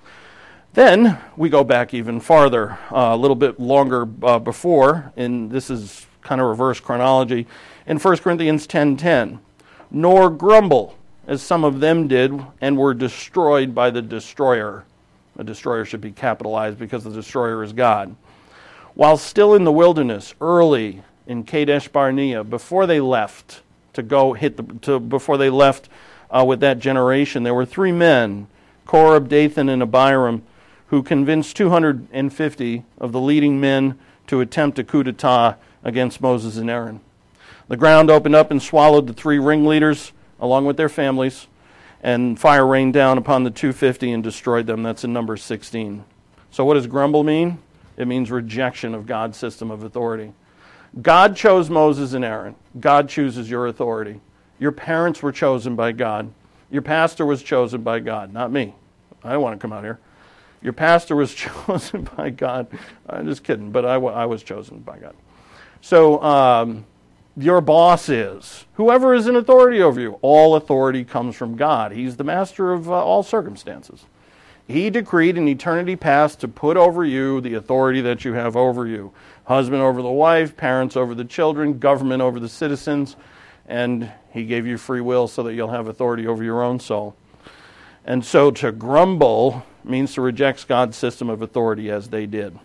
Then we go back even farther, uh, a little bit longer uh, before, and this is kind of reverse chronology, in First Corinthians ten ten. Nor grumble, as some of them did, and were destroyed by the destroyer. The destroyer should be capitalized because the destroyer is God. While still in the wilderness, early in Kadesh Barnea, before they left to go hit the, to, before they left uh, with that generation, there were three men, Korah, Dathan, and Abiram, who convinced two hundred fifty of the leading men to attempt a coup d'etat against Moses and Aaron. The ground opened up and swallowed the three ringleaders along with their families, and fire rained down upon the two hundred fifty and destroyed them. That's in Numbers sixteen. So what does grumble mean? It means rejection of God's system of authority. God chose Moses and Aaron. God chooses your authority. Your parents were chosen by God. Your pastor was chosen by God, not me. I don't want to come out here. Your pastor was chosen by God. I'm just kidding, but I, w- I was chosen by God. So um, your boss is, whoever is in authority over you, all authority comes from God. He's the master of uh, all circumstances. He decreed in eternity past to put over you the authority that you have over you. Husband over the wife, parents over the children, government over the citizens, and he gave you free will so that you'll have authority over your own soul. And so to grumble means to reject God's system of authority as they did.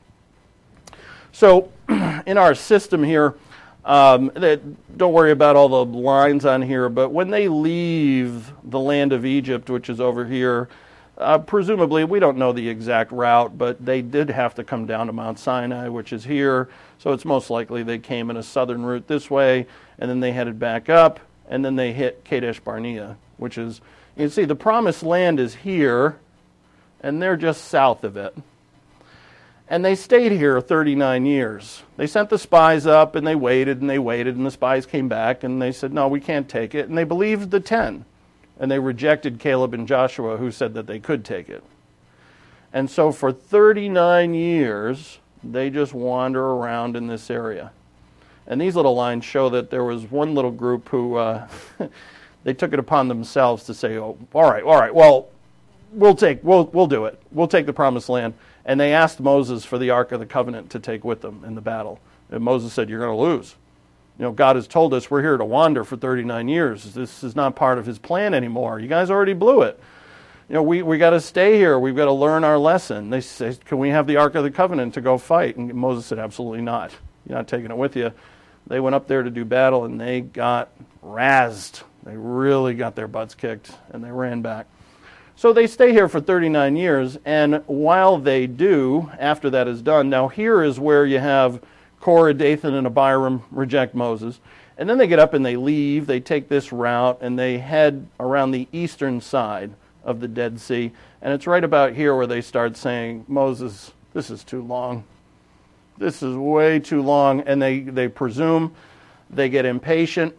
So in our system here, um, that, don't worry about all the lines on here, but when they leave the land of Egypt, which is over here, uh, presumably, we don't know the exact route, but they did have to come down to Mount Sinai, which is here, so it's most likely they came in a southern route this way, and then they headed back up, and then they hit Kadesh Barnea, which is, you can see the promised land is here, and they're just south of it. And they stayed here thirty-nine years. They sent the spies up, and they waited, and they waited, and the spies came back, and they said, no, we can't take it. And they believed the ten. And they rejected Caleb and Joshua, who said that they could take it. And so for thirty-nine years, they just wander around in this area. And these little lines show that there was one little group who, uh, they took it upon themselves to say, oh, all right, all right, well, we'll take, we'll, we'll do it. We'll take the promised land. And they asked Moses for the Ark of the Covenant to take with them in the battle. And Moses said, you're going to lose. You know, God has told us we're here to wander for thirty-nine years. This is not part of his plan anymore. You guys already blew it. You know, we, we got to stay here. We've got to learn our lesson. They said, can we have the Ark of the Covenant to go fight? And Moses said, absolutely not. You're not taking it with you. They went up there to do battle, and they got razzed. They really got their butts kicked, and they ran back. So they stay here for thirty-nine years, and while they do, after that is done, now here is where you have Korah, Dathan, and Abiram reject Moses. And then they get up and they leave. They take this route, and they head around the eastern side of the Dead Sea. And it's right about here where they start saying, Moses, this is too long. This is way too long. And they, they presume, they get impatient,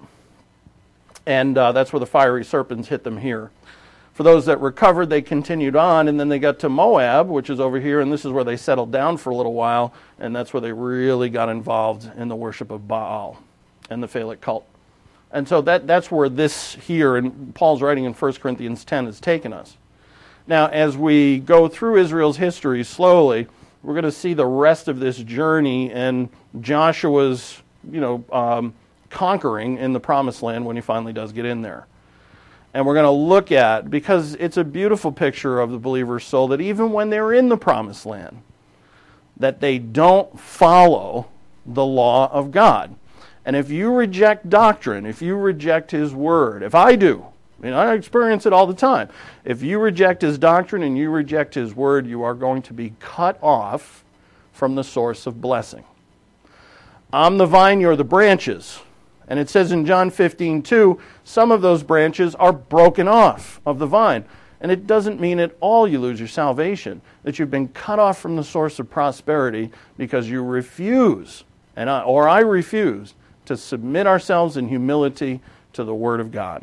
and uh, that's where the fiery serpents hit them here. For those that recovered, they continued on, and then they got to Moab, which is over here, and this is where they settled down for a little while, and that's where they really got involved in the worship of Baal and the Phallic cult. And so that that's where this here, and Paul's writing in First Corinthians ten, has taken us. Now, as we go through Israel's history slowly, we're going to see the rest of this journey and Joshua's, you know, um, conquering in the Promised Land when he finally does get in there. And we're going to look at, because it's a beautiful picture of the believer's soul, that even when they're in the Promised Land, that they don't follow the law of God. And if you reject doctrine, if you reject His Word, if I do, I mean, I experience it all the time. If you reject His doctrine and you reject His Word, you are going to be cut off from the source of blessing. I'm the vine, you're the branches. And it says in John fifteen two, some of those branches are broken off of the vine. And it doesn't mean at all you lose your salvation, that you've been cut off from the source of prosperity because you refuse, and I, or I refuse, to submit ourselves in humility to the Word of God.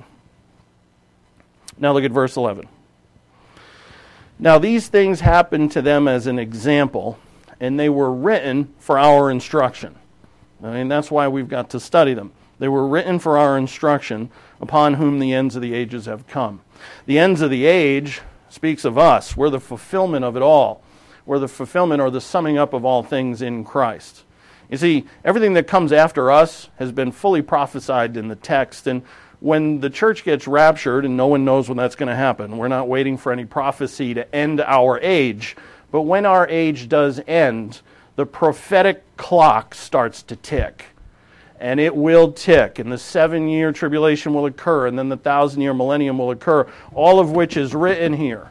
Now look at verse eleven. Now these things happened to them as an example, and they were written for our instruction. I mean, that's why we've got to study them. They were written for our instruction, upon whom the ends of the ages have come. The ends of the age speaks of us. We're the fulfillment of it all. We're the fulfillment or the summing up of all things in Christ. You see, everything that comes after us has been fully prophesied in the text, and when the church gets raptured, and no one knows when that's going to happen, we're not waiting for any prophecy to end our age, but when our age does end, the prophetic clock starts to tick. And it will tick, and the seven-year tribulation will occur, and then the thousand-year millennium will occur, all of which is written here.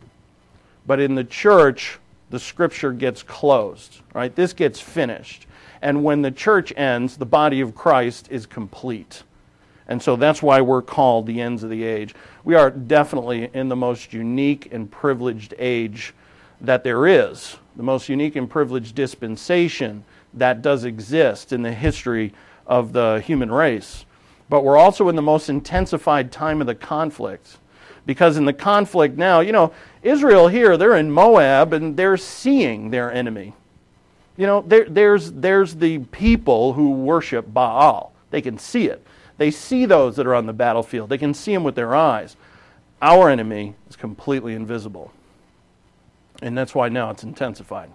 But in the church, the Scripture gets closed, right? This gets finished. And when the church ends, the body of Christ is complete. And so that's why we're called the ends of the age. We are definitely in the most unique and privileged age that there is, the most unique and privileged dispensation that does exist in the history of the human race. But we're also in the most intensified time of the conflict. Because in the conflict now, you know, Israel here, they're in Moab and they're seeing their enemy. You know, there, there's, there's the people who worship Baal. They can see it. They see those that are on the battlefield. They can see them with their eyes. Our enemy is completely invisible. And that's why now it's intensified.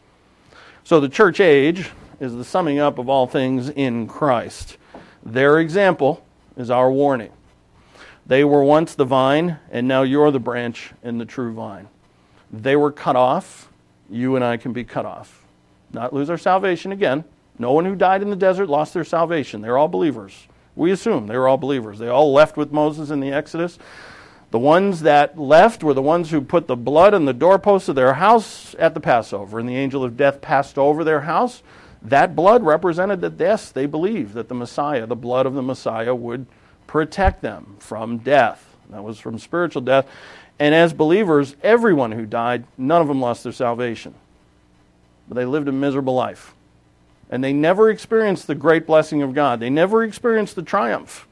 So the church age is the summing up of all things in Christ. Their example is our warning. They were once the vine, and now you're the branch in the true vine. They were cut off. You and I can be cut off. Not lose our salvation again. No one who died in the desert lost their salvation. They're all believers. We assume they were all believers. They all left with Moses in the Exodus. The ones that left were the ones who put the blood on the doorposts of their house at the Passover, and the angel of death passed over their house. That blood represented that, yes, they believed that the Messiah, the blood of the Messiah, would protect them from death. That was from spiritual death. And as believers, everyone who died, none of them lost their salvation. But they lived a miserable life. And they never experienced the great blessing of God. They never experienced the triumph.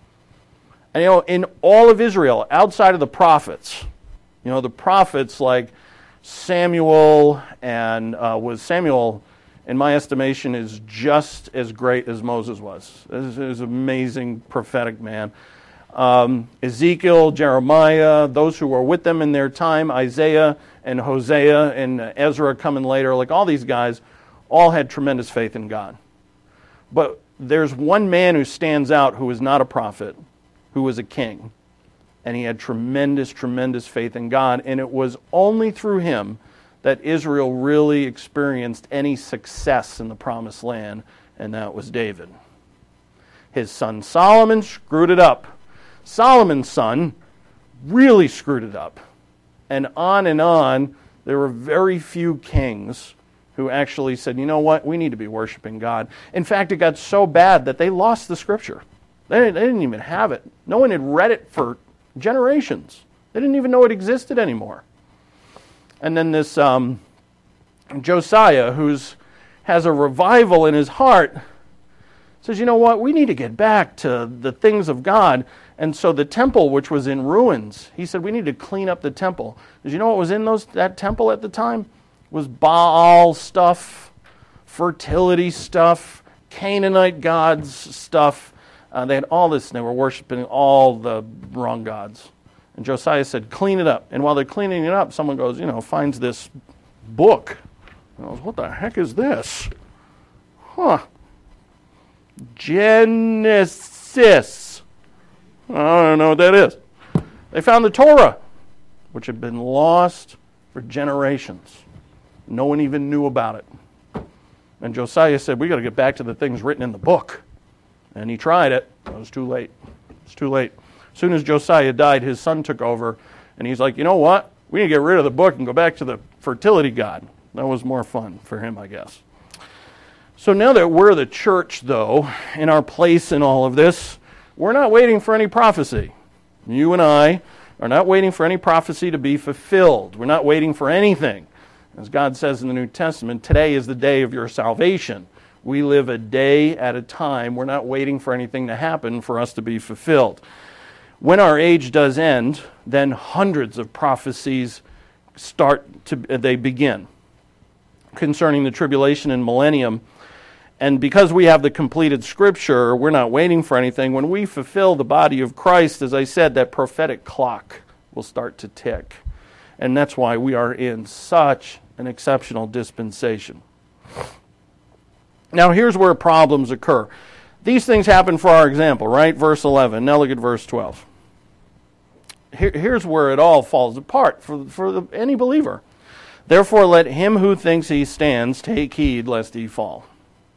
And you know, in all of Israel, outside of the prophets, you know, the prophets like Samuel and uh, was Samuel, in my estimation, is just as great as Moses was. He was an amazing prophetic man. Um, Ezekiel, Jeremiah, those who were with them in their time, Isaiah and Hosea and Ezra coming later, like all these guys, all had tremendous faith in God. But there's one man who stands out who is not a prophet, who was a king. And he had tremendous, tremendous faith in God. And it was only through him that Israel really experienced any success in the Promised Land, and that was David. His son Solomon screwed it up. Solomon's son really screwed it up. And on and on, there were very few kings who actually said, you know what, we need to be worshiping God. In fact, it got so bad that they lost the Scripture. They didn't, they didn't even have it. No one had read it for generations. They didn't even know it existed anymore. And then this um, Josiah, who has a revival in his heart, says, you know what, we need to get back to the things of God. And so the temple, which was in ruins, he said, we need to clean up the temple. Did you know what was in those that temple at the time? It was Baal stuff, fertility stuff, Canaanite gods stuff. Uh, they had all this, and they were worshiping all the wrong gods. And Josiah said, clean it up. And while they're cleaning it up, someone goes, you know, finds this book, What the heck is this? Huh. Genesis. I don't know what that is. They found the Torah, which had been lost for generations. No one even knew about it. And Josiah said, we got to get back to the things written in the book. And he tried it. It was too late. It's too late. As soon as Josiah died, his son took over. And he's like, you know what? We need to get rid of the book and go back to the fertility god. That was more fun for him, I guess. So now that we're the church, though, in our place in all of this, we're not waiting for any prophecy. You and I are not waiting for any prophecy to be fulfilled. We're not waiting for anything. As God says in the New Testament, today is the day of your salvation. We live a day at a time. We're not waiting for anything to happen for us to be fulfilled. When our age does end, then hundreds of prophecies start to, they begin concerning the tribulation and millennium. And because we have the completed scripture, we're not waiting for anything. When we fulfill the body of Christ, as I said, that prophetic clock will start to tick. And that's why we are in such an exceptional dispensation. Now here's where problems occur. These things happen for our example, right? Verse eleven. Now look at verse twelve. Here, here's where it all falls apart for, for the, any believer. Therefore let him who thinks he stands take heed lest he fall.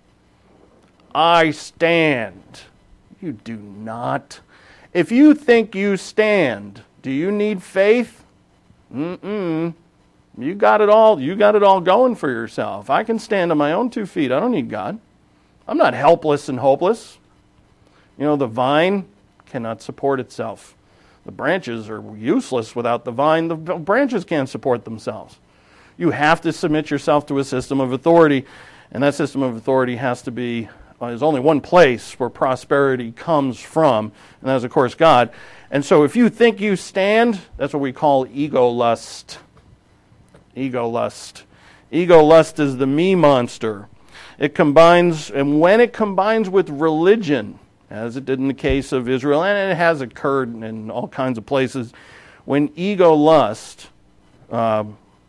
I stand. You do not. If you think you stand, do you need faith? Mm-mm. You got it all. You got it all going for yourself. I can stand on my own two feet. I don't need God. I'm not helpless and hopeless. You know, the vine cannot support itself. The branches are useless without the vine. The branches can't support themselves. You have to submit yourself to a system of authority, and that system of authority has to be, well, there's only one place where prosperity comes from, and that is, of course, God. And so if you think you stand, that's what we call ego lust. Ego lust. Ego lust is the me monster. It combines, and when it combines with religion, as it did in the case of Israel, and it has occurred in all kinds of places, when ego lust, uh,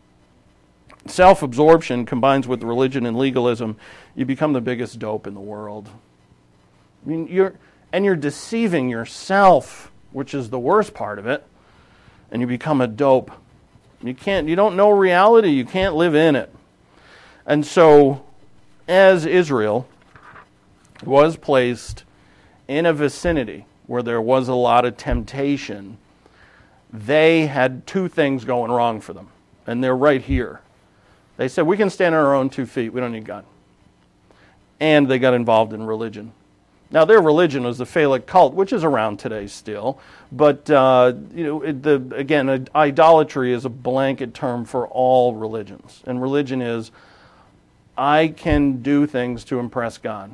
self-absorption combines with religion and legalism, you become the biggest dope in the world. I mean, you're and you're deceiving yourself, which is the worst part of it, and you become a dope. You can't. You don't know reality. You can't live in it. And so, as Israel was placed in a vicinity where there was a lot of temptation, they had two things going wrong for them, and they're right here. They said, we can stand on our own two feet. We don't need God. And they got involved in religion. Now, their religion was the Phallic cult, which is around today still. But, uh, you know, it, the, again, idolatry is a blanket term for all religions. And religion is, I can do things to impress God.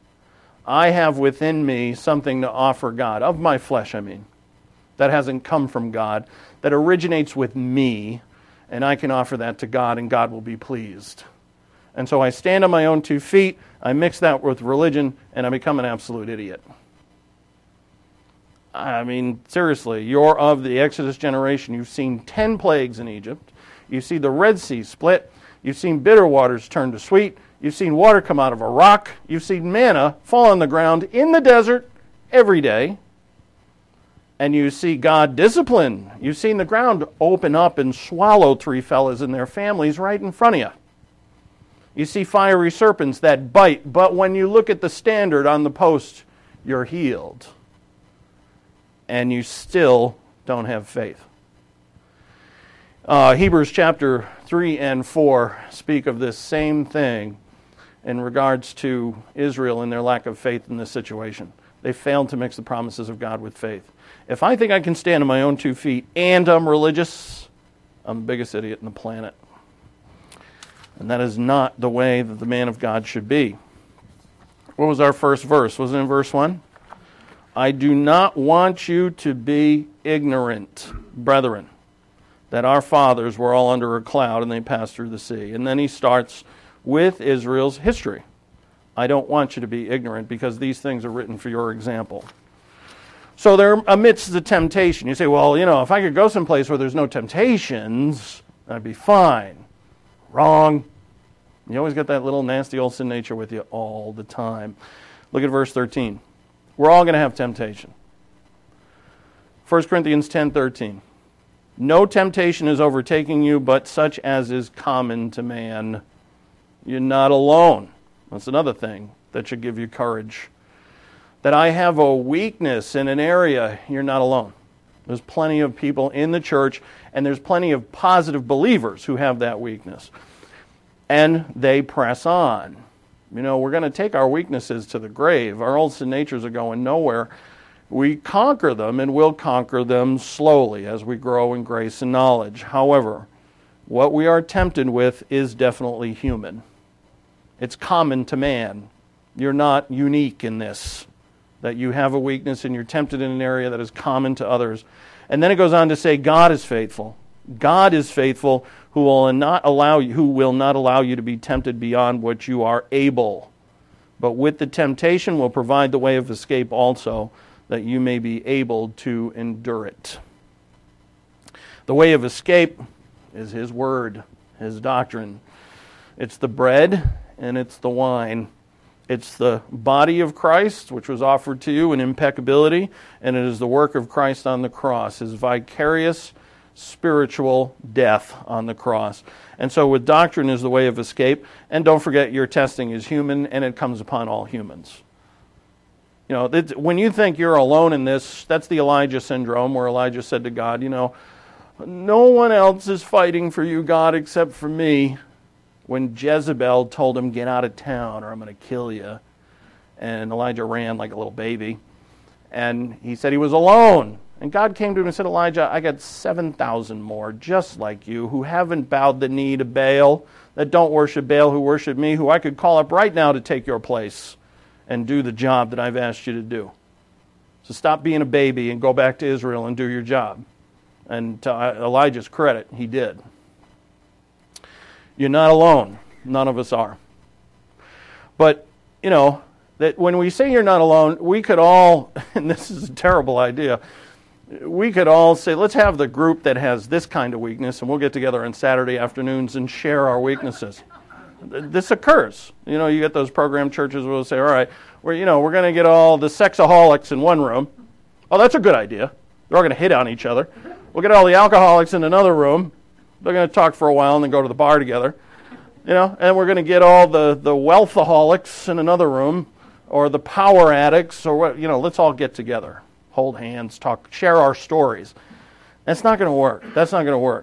I have within me something to offer God, of my flesh, I mean, that hasn't come from God, that originates with me, and I can offer that to God, and God will be pleased. And so I stand on my own two feet, I mix that with religion, and I become an absolute idiot. I mean, seriously, you're of the Exodus generation. You've seen ten plagues in Egypt. You see the Red Sea split. You've seen bitter waters turn to sweet. You've seen water come out of a rock. You've seen manna fall on the ground in the desert every day. And you see God discipline. You've seen the ground open up and swallow three fellas and their families right in front of you. You see fiery serpents that bite, but when you look at the standard on the post, you're healed. And you still don't have faith. Uh, Hebrews chapter three and four speak of this same thing in regards to Israel and their lack of faith in this situation. They failed to mix the promises of God with faith. If I think I can stand on my own two feet and I'm religious, I'm the biggest idiot on the planet. And that is not the way that the man of God should be. What was our first verse? Was it in verse one? I do not want you to be ignorant, brethren, that our fathers were all under a cloud and they passed through the sea. And then he starts with Israel's history. I don't want you to be ignorant because these things are written for your example. So they're amidst the temptation. You say, well, you know, if I could go someplace where there's no temptations, I'd be fine. Wrong. You always got that little nasty old sin nature with you all the time. Look at verse thirteen. We're all going to have temptation. First Corinthians ten thirteen. No temptation is overtaking you, but such as is common to man. You're not alone. That's another thing that should give you courage. That I have a weakness in an area, you're not alone. There's plenty of people in the church, and there's plenty of positive believers who have that weakness. And they press on. You know, we're going to take our weaknesses to the grave. Our old sin natures are going nowhere. We conquer them, and we'll conquer them slowly as we grow in grace and knowledge. However, what we are tempted with is definitely human. It's common to man. You're not unique in this, that you have a weakness and you're tempted in an area that is common to others. And then it goes on to say, God is faithful. God is faithful, who will not allow you, who will not allow you to be tempted beyond what you are able. But with the temptation will provide the way of escape also, that you may be able to endure it. The way of escape is His Word, His doctrine. It's the bread and it's the wine. It's the body of Christ, which was offered to you in impeccability, and it is the work of Christ on the cross, His vicarious spiritual death on the cross. And so with doctrine is the way of escape, and don't forget your testing is human, and it comes upon all humans. You know, when you think you're alone in this, that's the Elijah syndrome, where Elijah said to God, you know, no one else is fighting for you, God, except for me. When Jezebel told him, get out of town or I'm going to kill you. And Elijah ran like a little baby. And he said he was alone. And God came to him and said, Elijah, I got seven thousand more just like you who haven't bowed the knee to Baal, that don't worship Baal, who worship me, who I could call up right now to take your place and do the job that I've asked you to do. So stop being a baby and go back to Israel and do your job. And to Elijah's credit, he did. You're not alone. None of us are. But, you know, that when we say you're not alone, we could all, and this is a terrible idea, we could all say, let's have the group that has this kind of weakness, and we'll get together on Saturday afternoons and share our weaknesses. This occurs. You know, you get those program churches where they'll say, all right, we're, you know, we're going to get all the sexaholics in one room. Oh, that's a good idea. They're all going to hit on each other. We'll get all the alcoholics in another room. They're going to talk for a while and then go to the bar together. You know, and we're going to get all the, the wealthaholics in another room, or the power addicts, or what, you know, let's all get together. Hold hands, talk, share our stories. That's not going to work. That's not going to work.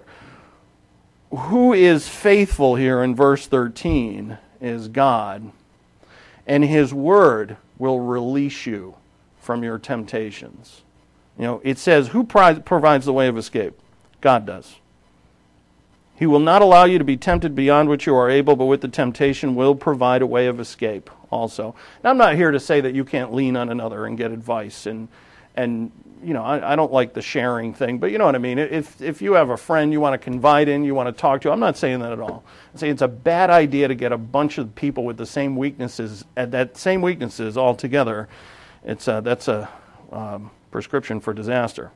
Who is faithful here in verse thirteen is God, and His Word will release you from your temptations. You know, it says, who provides the way of escape? God does. He will not allow you to be tempted beyond what you are able, but with the temptation will provide a way of escape also. Now, I'm not here to say that you can't lean on another and get advice, and and you know, I, I don't like the sharing thing, but you know what I mean. If if you have a friend you want to confide in, you want to talk to, I'm not saying that at all. I'm saying it's a bad idea to get a bunch of people with the same weaknesses, at that same weaknesses all together. It's a, that's a um, prescription for disaster.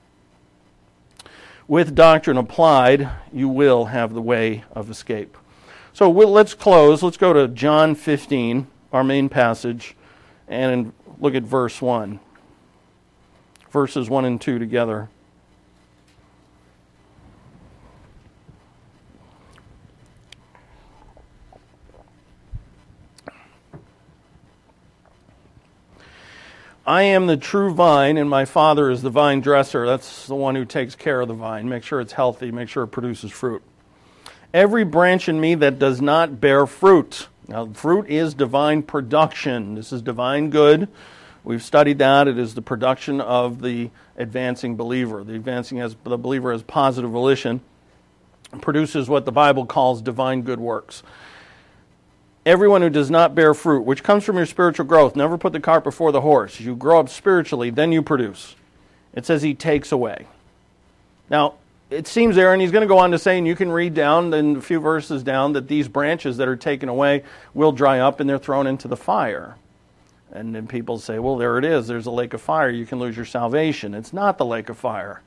With doctrine applied, you will have the way of escape. So we'll, let's close. Let's go to John fifteen, our main passage, and look at verse one. Verses one and two together. I am the true vine, and my Father is the vine dresser. That's the one who takes care of the vine. Make sure it's healthy. Make sure it produces fruit. Every branch in me that does not bear fruit. Now, fruit is divine production. This is divine good. We've studied that. It is the production of the advancing believer. The advancing as the believer has positive volition, produces what the Bible calls divine good works. Everyone who does not bear fruit, which comes from your spiritual growth, never put the cart before the horse. You grow up spiritually, then you produce. It says He takes away. Now, it seems there, and he's going to go on to say, and you can read down in a few verses down, that these branches that are taken away will dry up and they're thrown into the fire. And then people say, well, there it is. There's a lake of fire. You can lose your salvation. It's not the lake of fire.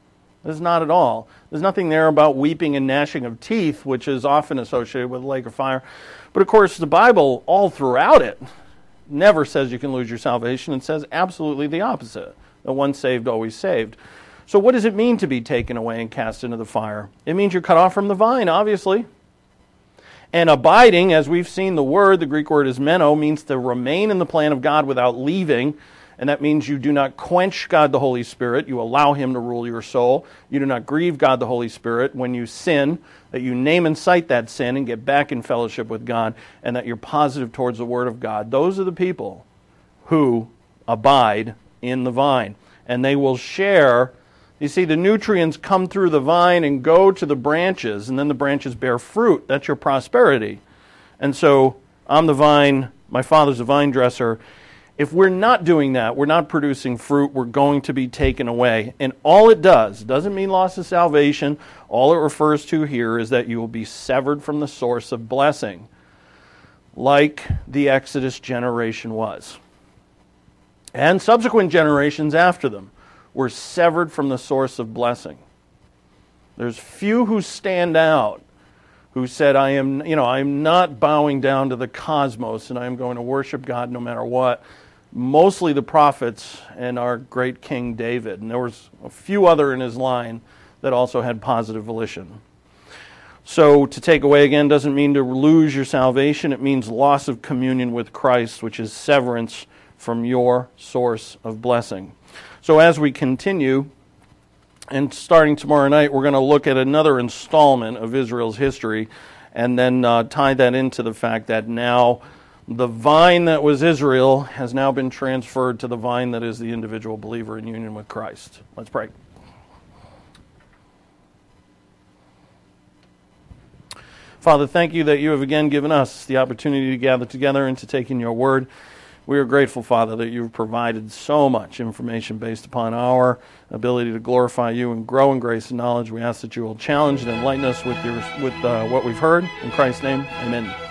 It's not at all. There's nothing there about weeping and gnashing of teeth, which is often associated with the lake of fire. But of course, the Bible, all throughout it, never says you can lose your salvation. It says absolutely the opposite. The once saved, always saved. So what does it mean to be taken away and cast into the fire? It means you're cut off from the vine, obviously. And abiding, as we've seen the word, the Greek word is meno, means to remain in the plan of God without leaving. And that means you do not quench God the Holy Spirit. You allow Him to rule your soul. You do not grieve God the Holy Spirit when you sin, that you name and cite that sin and get back in fellowship with God, and that you're positive towards the Word of God. Those are the people who abide in the vine. And they will share. You see, the nutrients come through the vine and go to the branches, and then the branches bear fruit. That's your prosperity. And so, I'm the vine, my Father's a vine dresser. If we're not doing that, we're not producing fruit, we're going to be taken away. And all it does, doesn't mean loss of salvation. All it refers to here is that you will be severed from the source of blessing, like the Exodus generation was. And subsequent generations after them were severed from the source of blessing. There's few who stand out, who said, I am, you know, I am not bowing down to the cosmos and I am going to worship God no matter what. Mostly the prophets and our great King David. And there was a few other in his line that also had positive volition. So to take away again doesn't mean to lose your salvation. It means loss of communion with Christ, which is severance from your source of blessing. So as we continue, and starting tomorrow night, we're going to look at another installment of Israel's history and then uh, tie that into the fact that now the vine that was Israel has now been transferred to the vine that is the individual believer in union with Christ. Let's pray. Father, thank you that you have again given us the opportunity to gather together and to take in your word. We are grateful, Father, that you've provided so much information based upon our ability to glorify you and grow in grace and knowledge. We ask that you will challenge and enlighten us with your with uh, what we've heard. In Christ's name, amen.